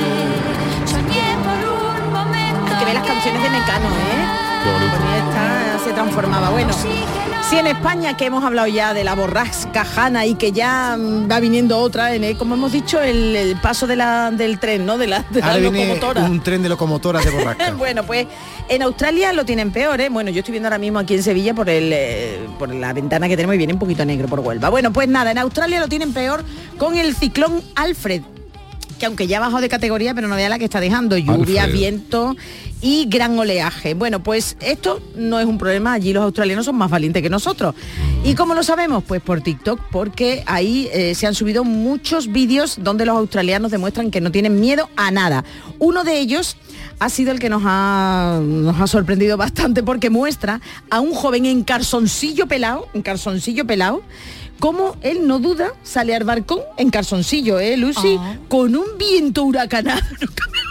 que ver las canciones de Mecano, ¿eh? Porque esta se transformaba. Bueno, sí, en España, que hemos hablado ya de la borrasca Hanna y que ya va viniendo otra, en el, como hemos dicho, el, el paso de la, del tren, ¿no? De la, de la locomotora. Un tren de locomotoras de borrasca. Bueno, pues en Australia lo tienen peor, ¿eh? Bueno, yo estoy viendo ahora mismo aquí en Sevilla por el eh, por la ventana que tenemos y viene un poquito negro por Huelva. Bueno, pues nada, en Australia lo tienen peor con el ciclón Alfred, que aunque ya bajó de categoría, pero no vea la que está dejando, lluvia, Alfred. Viento y gran oleaje. Bueno, pues esto no es un problema, allí los australianos son más valientes que nosotros. ¿Y cómo lo sabemos? Pues por TikTok, porque ahí eh, se han subido muchos vídeos donde los australianos demuestran que no tienen miedo a nada. Uno de ellos ha sido el que nos ha, nos ha sorprendido bastante porque muestra a un joven en calzoncillo pelado, en calzoncillo pelado, como él no duda, sale al balcón en calzoncillo, ¿eh, Lucy? Oh. Con un viento huracanado. Nunca me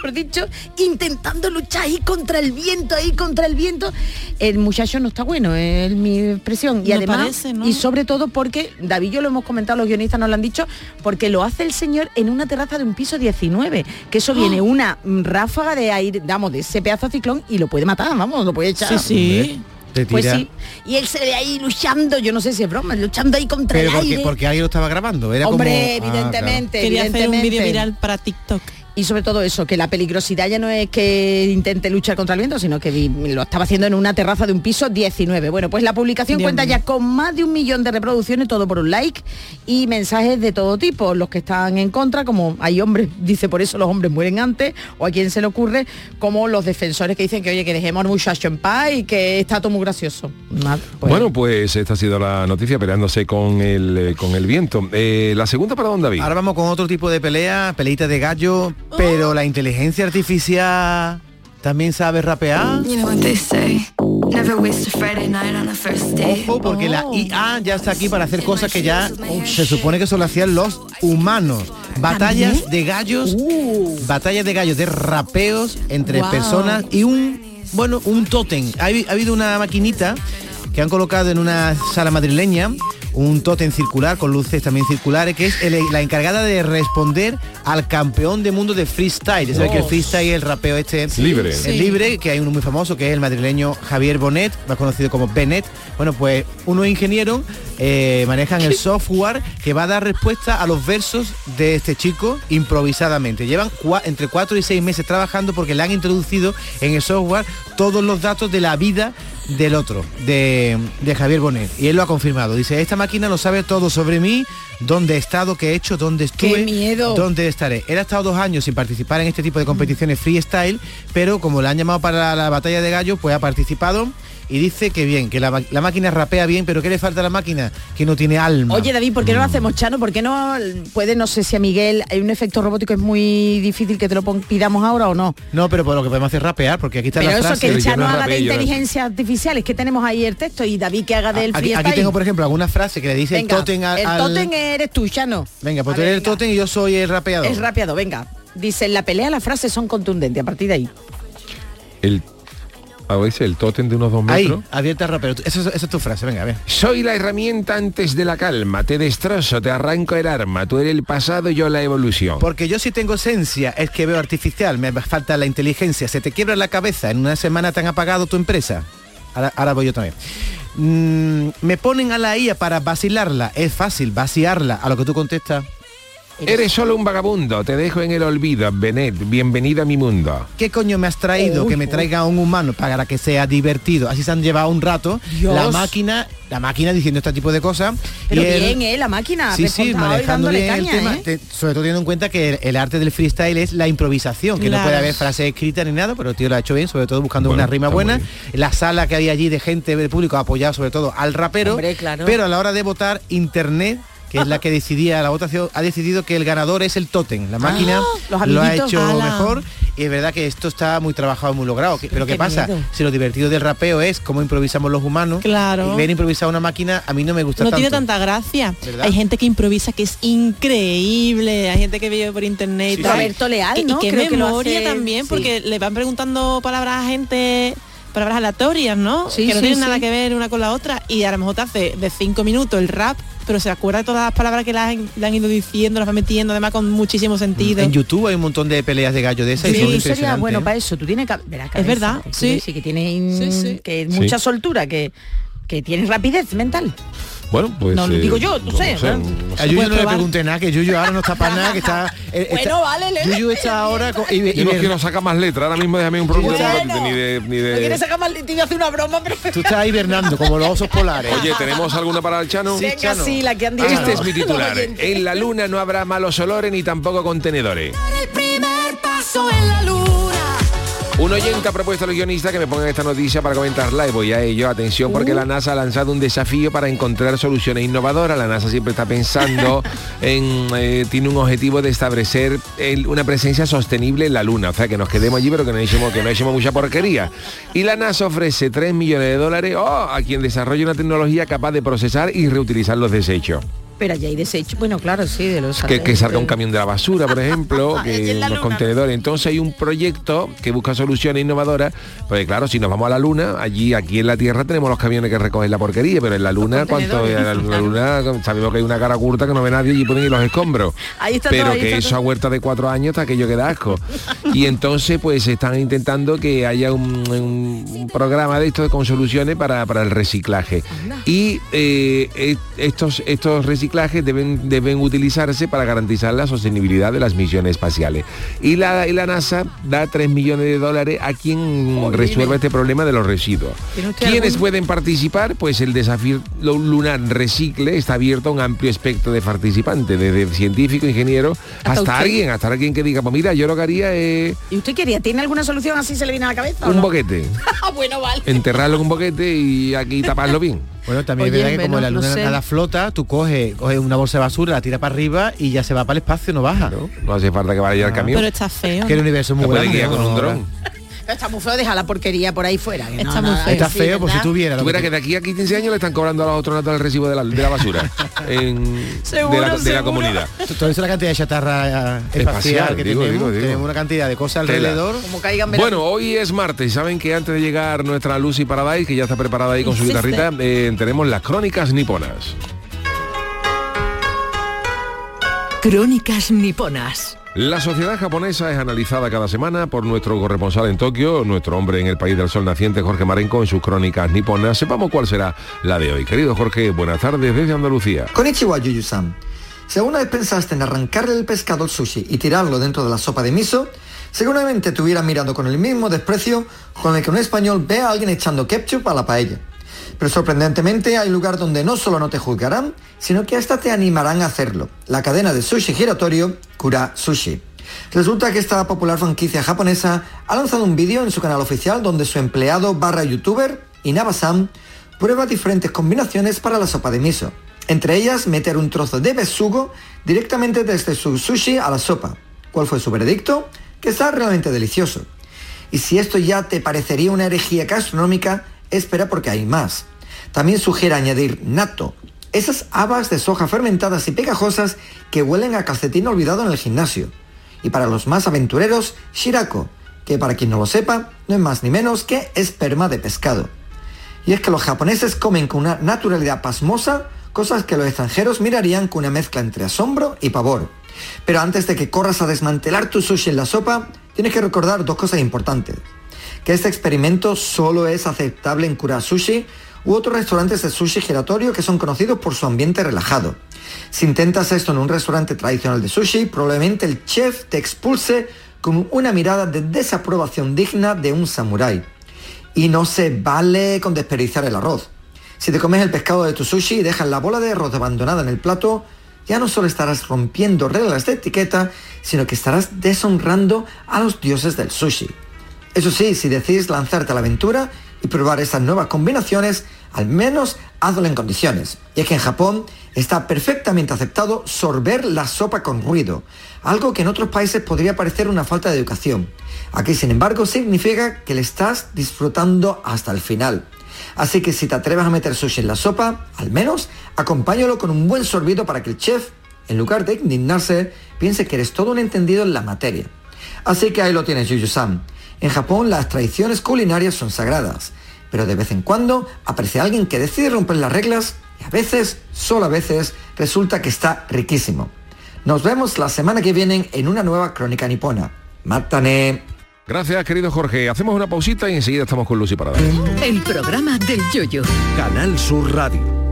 mejor dicho, intentando luchar ahí contra el viento, ahí contra el viento. El muchacho no está bueno, es mi expresión. Y No además, parece, ¿no? y sobre todo porque, David, yo lo hemos comentado, los guionistas nos lo han dicho, porque lo hace el señor en una terraza de un piso diecinueve, que eso viene una mm, ráfaga de aire, vamos, de ese pedazo de ciclón y lo puede matar, vamos, lo puede echar. Sí, sí. Te Pues tira. sí, y él se ve ahí luchando, yo no sé si es broma, luchando ahí contra Pero el porque, aire. porque alguien lo estaba grabando. Era Hombre, como... Ah, evidentemente, Quería hacer un evidentemente. vídeo viral para TikTok. Y sobre todo eso, que la peligrosidad ya no es que intente luchar contra el viento, sino que vi- lo estaba haciendo en una terraza de un piso diecinueve. Bueno, pues la publicación Dios cuenta mío. ya con más de un millón de reproducciones, todo por un like, y mensajes de todo tipo. Los que están en contra, como hay hombres, dice por eso los hombres mueren antes, o a quien se le ocurre, como los defensores que dicen que oye, que dejemos al muchacho en paz y que está todo muy gracioso. Nada, pues- Bueno, pues esta ha sido la noticia, peleándose con el, eh, con el viento. Eh, la segunda para don David. Ahora vamos con otro tipo de pelea, peleita de gallo, pero la inteligencia artificial también sabe rapear. You know what they say. Never waste a Friday night on a first date. Ojo, porque la I A ya está aquí para hacer cosas que ya se supone que solo hacían los humanos. Batallas de gallos, batallas de gallos, de rapeos entre Wow. personas y un, bueno, un tótem. Ha, habi- ha habido una maquinita que han colocado en una sala madrileña, un tótem circular con luces también circulares, que es el- la encargada de responder al campeón de mundo de freestyle. Ya sabes que el freestyle es el rapeo este Libre. es Sí. libre, que hay uno muy famoso que es el madrileño Javier Bonet, más conocido como Bennett. Bueno, pues unos ingenieros eh, manejan el software que va a dar respuesta a los versos de este chico improvisadamente. Llevan cua- entre cuatro y seis meses trabajando porque le han introducido en el software todos los datos de la vida del otro, de, de Javier Bonet. Y él lo ha confirmado. Dice, esta máquina lo sabe todo sobre mí, dónde he estado, qué he hecho, dónde estuve, ¡Qué miedo! dónde estaré. Él ha estado dos años sin participar en este tipo de competiciones freestyle, pero como le han llamado para la batalla de gallos, pues ha participado y dice que bien, que la, ma- la máquina rapea bien, pero ¿qué le falta a la máquina? Que no tiene alma. Oye, David, ¿por qué no lo hacemos, Chano? ¿Por qué no puede, no sé si a Miguel hay un efecto robótico, es muy difícil que te lo pon- pidamos ahora o no? No, pero por lo que podemos hacer es rapear, porque aquí está Pero la eso, frase. que el Pero yo Chano no haga de rapeo, yo no- inteligencia artificial, es que tenemos ahí el texto y David que haga del Aquí, freestyle. aquí tengo, por ejemplo, alguna frase que le dice Venga, el tótem al... el al- tótem eres tú, Chano. Venga, pues A tú ver, eres el venga. tótem y yo soy el rapeador. Es rápido, venga. Dice, en la pelea las frases son contundentes, a partir de ahí. El, a ver, dice el tótem de unos dos Ahí, metros. abierta rapero. Esa es, esa es tu frase, venga, a ver. Soy la herramienta antes de la calma, te destrozo, te arranco el arma, tú eres el pasado y yo la evolución. Porque yo sí tengo esencia, es que veo artificial, me falta la inteligencia. Se te quiebra la cabeza, en una semana te han apagado tu empresa. Ahora, ahora voy yo también. Mm, me ponen a la I A para vacilarla, es fácil, vaciarla. A lo que tú contestas, Eres solo un vagabundo, te dejo en el olvido, Benet, bienvenido a mi mundo. ¿qué coño me has traído? Uy, que me traiga a un humano para que sea divertido. Así se han llevado un rato. Dios. La máquina, la máquina diciendo este tipo de cosas. Pero y él- bien, ¿eh? La máquina, Sí, sí, responsable y manejando dándole bien el caña, tema, ¿eh? te- sobre todo teniendo en cuenta que el, el arte del freestyle es la improvisación, que no Claro. puede haber frases escritas ni nada, pero el tío lo ha hecho bien, sobre todo buscando Bueno, una rima está muy buena. bien. La sala que había allí de gente del público ha apoyado sobre todo al rapero, Hombre, claro. pero a la hora de votar, internet, que es la que decidía la votación, ha decidido que el ganador es el tótem. La máquina los lo ha amiguitos. hecho ¡Hala! mejor y es verdad que esto está muy trabajado, muy logrado. Que- Pero Qué ¿qué pasa? miedo. Si lo divertido del rapeo es cómo improvisamos los humanos, Claro. y ver improvisar una máquina a mí no me gusta No tanto. tiene tanta gracia. ¿Verdad? Hay gente que improvisa que es increíble, hay gente que vive por internet y Sí, tal. Roberto Leal, Que- ¿no? Y que Creo que lo memoria hace- también, sí. porque le van preguntando palabras a gente, palabras aleatorias, ¿no? Sí, que no sí, tienen sí. nada que ver una con la otra y a lo mejor te hace de cinco minutos el rap, pero se acuerda de todas las palabras que le han, le han ido diciendo, las va metiendo, además con muchísimo sentido. En YouTube hay un montón de peleas de gallo de esas y Sí, son tú sería impresionantes. bueno para eso, tú tienes ca- verá, cabeza, verdad, tú sí. sí, que tiene in- Sí, sí. que mucha Sí. soltura, que que tienes rapidez mental. Bueno, pues... No, lo digo yo, no sé, ¿no? no A sé. Yuyu puedes no le probar. pregunté nada, que Yuyu ahora no está para nada, que está... eh, Bueno, está- vale, le- Yuyu está ahora... con- y, y- Yo no y- quiero sacar más letras, ahora mismo déjame un producto Bueno. ni de... Ni No quieres de... sacar mal, te iba a hacer una broma, pero tú estás hibernando como los osos polares. Oye, ¿tenemos alguna para el Chano? venga, Chano. sí, la que han dicho. Este es mi los titular. oyentes. En la luna no habrá malos olores ni tampoco contenedores. El primer paso en la luna. Un oyente ha propuesto a los guionistas que me pongan esta noticia para comentarla y voy a ello. Atención, porque la NASA ha lanzado un desafío para encontrar soluciones innovadoras. La NASA siempre está pensando en... eh, tiene un objetivo de establecer el- una presencia sostenible en la Luna. O sea, que nos quedemos allí, pero que no echemos, que no echemos mucha porquería. Y la NASA ofrece tres millones de dólares oh, a quien desarrolle una tecnología capaz de procesar y reutilizar los desechos. Pero allá hay desecho. Bueno, claro, sí, de los... Que, que salga un camión de la basura, por ejemplo, que los contenedores. Entonces hay un proyecto que busca soluciones innovadoras. Pues claro, si nos vamos a la Luna, allí, aquí en la Tierra tenemos los camiones que recogen la porquería, pero en la Luna, cuanto en la, la Luna, sabemos que hay una cara curta que no ve nadie y ponen los escombros. Ahí está pero todo, ahí que está eso todo. a huerta de cuatro años está aquello que da asco. Y entonces pues están intentando que haya un, un, un programa de esto con soluciones para, para el reciclaje. Y eh, estos, estos reciclajes deben, deben utilizarse para garantizar la sostenibilidad de las misiones espaciales. Y la, y la NASA da tres millones de dólares a quien oh, resuelva dime. este problema de los residuos. ¿Quiénes algún... pueden participar? Pues el desafío lunar Recicle está abierto a un amplio espectro de participantes, desde científicos, ingenieros, hasta, hasta alguien, hasta alguien que diga, pues mira, yo lo que haría es... ¿Y usted quería? ¿Tiene alguna solución así se le viene a la cabeza? Un no? boquete. Bueno, vale. Enterrarlo con un boquete y aquí taparlo bien. Bueno, también Oye, es verdad que como menos, la luna no sé. nada flota, tú coges, coges una bolsa de basura, la tiras para arriba y ya se va para el espacio, no baja. No, no hace falta que vaya el camión. Pero está feo. Que el universo es muy grande. Puede guiar con un dron. Está muy feo, deja la porquería por ahí fuera. Que Está no, muy no, feo. Está sí, feo, por ¿verdad? si tuviera. Tú verás que de aquí a quince años le están cobrando a los astronautas el recibo de la, de la basura en, Seguro, de, la, de la seguro. comunidad. Todo eso es la cantidad de chatarra eh, espacial, Espacial, que digo, tenemos. digo, digo. Tenemos una cantidad de cosas Tela. alrededor. Como caigan verán. Bueno, hoy es martes. Saben que antes de llegar nuestra Lucy Paradise, que ya está preparada ahí con su guitarrita, eh, tenemos las crónicas niponas. Crónicas niponas. La sociedad japonesa es analizada cada semana por nuestro corresponsal en Tokio, nuestro hombre en el país del sol naciente, Jorge Marenco, en sus crónicas niponas. Sepamos cuál será la de hoy. Querido Jorge, buenas tardes desde Andalucía. Konnichiwa, Yuyu-san. Si alguna vez pensaste en arrancarle el pescado al sushi y tirarlo dentro de la sopa de miso, seguramente te hubieras mirado con el mismo desprecio con el que un español ve a alguien echando ketchup a la paella. Pero sorprendentemente hay lugar donde no solo no te juzgarán, sino que hasta te animarán a hacerlo. La cadena de sushi giratorio Kura Sushi. Resulta que esta popular franquicia japonesa ha lanzado un vídeo en su canal oficial donde su empleado barra youtuber, Inaba-san, prueba diferentes combinaciones para la sopa de miso. Entre ellas, meter un trozo de besugo directamente desde su sushi a la sopa. ¿Cuál fue su veredicto? Que está realmente delicioso. Y si esto ya te parecería una herejía gastronómica, espera porque hay más. También sugiere añadir natto, esas habas de soja fermentadas y pegajosas que huelen a calcetín olvidado en el gimnasio. Y para los más aventureros, shirako, que para quien no lo sepa, no es más ni menos que esperma de pescado. Y es que los japoneses comen con una naturalidad pasmosa cosas que los extranjeros mirarían con una mezcla entre asombro y pavor. Pero antes de que corras a desmantelar tu sushi en la sopa, tienes que recordar dos cosas importantes. Que este experimento solo es aceptable en Kura Sushi u otros restaurantes de sushi giratorio que son conocidos por su ambiente relajado. Si intentas esto en un restaurante tradicional de sushi, probablemente el chef te expulse con una mirada de desaprobación digna de un samurái. Y no se vale con desperdiciar el arroz. Si te comes el pescado de tu sushi y dejas la bola de arroz abandonada en el plato, ya no solo estarás rompiendo reglas de etiqueta, sino que estarás deshonrando a los dioses del sushi. Eso sí, si decides lanzarte a la aventura y probar estas nuevas combinaciones, al menos hazlo en condiciones. Y es que en Japón está perfectamente aceptado sorber la sopa con ruido, algo que en otros países podría parecer una falta de educación. Aquí, sin embargo, significa que le estás disfrutando hasta el final. Así que si te atreves a meter sushi en la sopa, al menos acompáñalo con un buen sorbido para que el chef, en lugar de indignarse, piense que eres todo un entendido en la materia. Así que ahí lo tienes, Yuyu-san. En Japón las tradiciones culinarias son sagradas, pero de vez en cuando aparece alguien que decide romper las reglas y a veces, solo a veces, resulta que está riquísimo. Nos vemos la semana que viene en una nueva crónica nipona. ¡Matane! Gracias, querido Jorge. Hacemos una pausita y enseguida estamos con Lucy Paradise. El programa del Yoyo. Canal Sur Radio.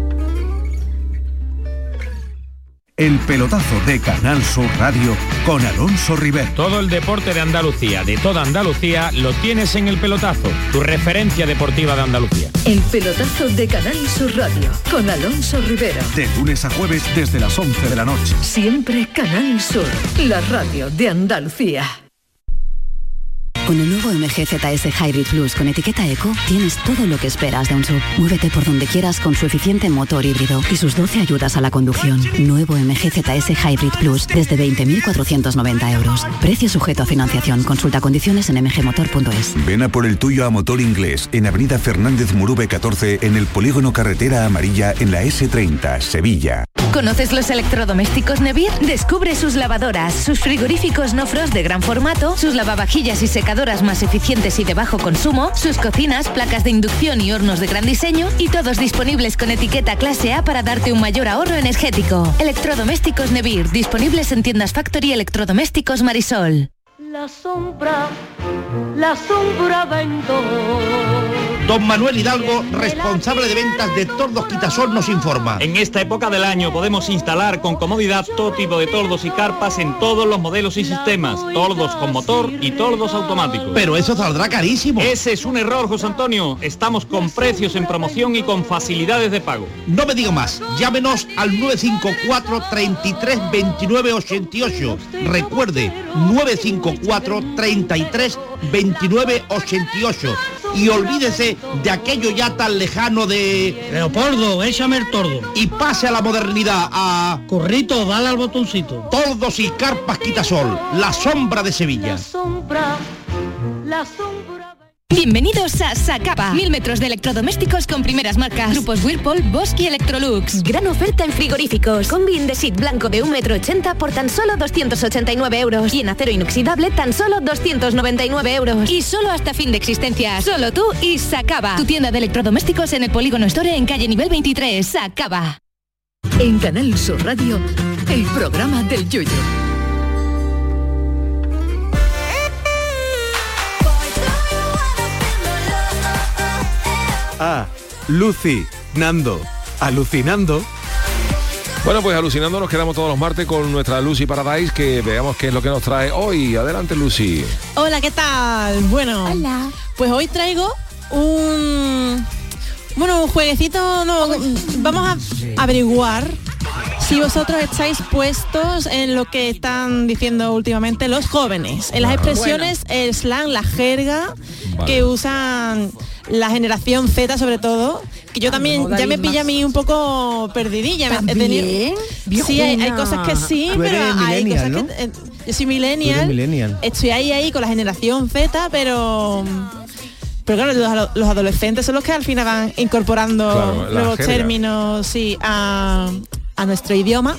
El pelotazo de Canal Sur Radio con Alonso Rivero. Todo el deporte de Andalucía, de toda Andalucía, lo tienes en El Pelotazo, tu referencia deportiva de Andalucía. El pelotazo de Canal Sur Radio con Alonso Rivero. De lunes a jueves desde las once de la noche. Siempre Canal Sur, la radio de Andalucía. Con el nuevo M G Z S Hybrid Plus con etiqueta Eco, tienes todo lo que esperas de un S U V. Muévete por donde quieras con su eficiente motor híbrido y sus doce ayudas a la conducción. Nuevo M G Z S Hybrid Plus desde veinte mil cuatrocientos noventa euros. Precio sujeto a financiación. Consulta condiciones en m g motor punto es. Ven a por el tuyo a Motor Inglés en Avenida Fernández Murube catorce en el Polígono Carretera Amarilla en la ese treinta, Sevilla. ¿Conoces los electrodomésticos Nevir? Descubre sus lavadoras, sus frigoríficos no frost de gran formato, sus lavavajillas y secadoras más eficientes y de bajo consumo, sus cocinas, placas de inducción y hornos de gran diseño, y todos disponibles con etiqueta clase A para darte un mayor ahorro energético. Electrodomésticos Nevir, disponibles en tiendas Factory y Electrodomésticos Marisol. La sombra, la sombra vendó. Don Manuel Hidalgo, responsable de ventas de Tordos Quitasol, nos informa. En esta época del año podemos instalar con comodidad todo tipo de tordos y carpas en todos los modelos y sistemas, tordos con motor y tordos automáticos. Pero eso saldrá carísimo. Ese es un error, José Antonio. Estamos con precios en promoción y con facilidades de pago. No me diga más, llámenos al nueve cinco cuatro, treinta y tres, veintinueve, ochenta y ocho. Recuerde, nueve cinco cuatro, treinta y tres, veintinueve, ochenta y ocho. Y olvídese de aquello ya tan lejano de... Leopoldo, échame el tordo. Y pase a la modernidad, a... Corrito, dale al botoncito. Tordos y carpas Quitasol, la sombra de Sevilla. La sombra, la sombra... Bienvenidos a Sacaba. Mil metros de electrodomésticos con primeras marcas. Grupos Whirlpool, Bosch y Electrolux. Gran oferta en frigoríficos. Combi Indesit blanco de un metro ochenta por tan solo doscientos ochenta y nueve euros. Y en acero inoxidable tan solo doscientos noventa y nueve euros. Y solo hasta fin de existencia. Solo tú y Sacaba. Tu tienda de electrodomésticos en el Polígono Store en calle nivel veintitrés. Sacaba. En Canal Sur Radio, el programa del Yoyo. Ah, Lucy, Nando, alucinando. Bueno, pues alucinando nos quedamos todos los martes con nuestra Lucy Paradise, que veamos qué es lo que nos trae hoy. Adelante, Lucy. Hola, ¿qué tal? Bueno, Hola. Pues hoy traigo un... Bueno, un jueguecito, no, vamos a averiguar si vosotros estáis puestos en lo que están diciendo últimamente los jóvenes, en las expresiones, bueno. El slang, la jerga, vale, que usan la generación Z sobre todo, que yo también ya me pilla a mí un poco perdidilla. ¿También? He tenido, sí, hay, hay cosas que sí, pero hay cosas, ¿no?, que... Eh, yo soy millennial, millennial, estoy ahí ahí con la generación Z, pero... Pero claro, los, los adolescentes son los que al final van incorporando, claro, nuevos jerga. términos, sí, a, a nuestro idioma.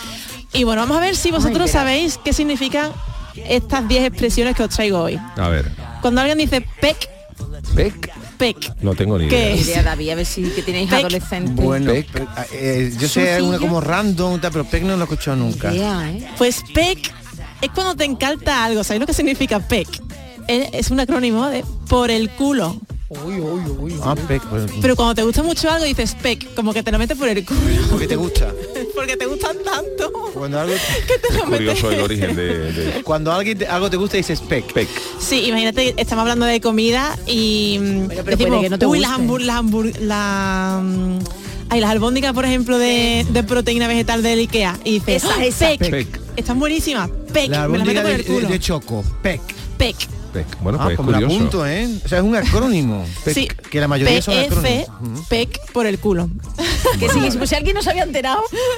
Y bueno, vamos a ver si vosotros Ay, sabéis qué significan estas diez expresiones que os traigo hoy. A ver. Cuando alguien dice pec. ¿Pec? Pec. No tengo ni idea. ¿Qué es? Idea, David, a ver si que tenéis pec. Adolescentes. Bueno, pec. Eh, yo sé alguna como random, pero pec no lo he escuchado nunca. Idea, ¿eh? Pues pec es cuando te encalta algo. ¿Sabéis lo que significa pec? Es un acrónimo de por el culo. Uy, uy, uy. Ah, pec, por el culo. Pero cuando te gusta mucho algo dices pec, como que te lo metes por el culo. Porque te gusta. Porque te gustan tanto. Cuando algo que te lo metes. Curioso el origen de, de... Cuando alguien te, algo te gusta dices pec. Pec. Sí, imagínate, estamos hablando de comida y pero, pero decimos, que no te uy, las hamburguesas, las hambur la Hay las albóndigas, por ejemplo, de, de proteína vegetal del Ikea. Y dices, esa, esa, pec. Pec. Están buenísimas. Pec. La me la meto por el culo. De, de choco. Pec. Pec. Pec. Bueno, ah, pues como curioso. La apunto, ¿eh? O sea, es un acrónimo. Pec, sí. Que la mayoría P F, son acrónimos. Pec por el culo. Que sí, pues si alguien no se había enterado.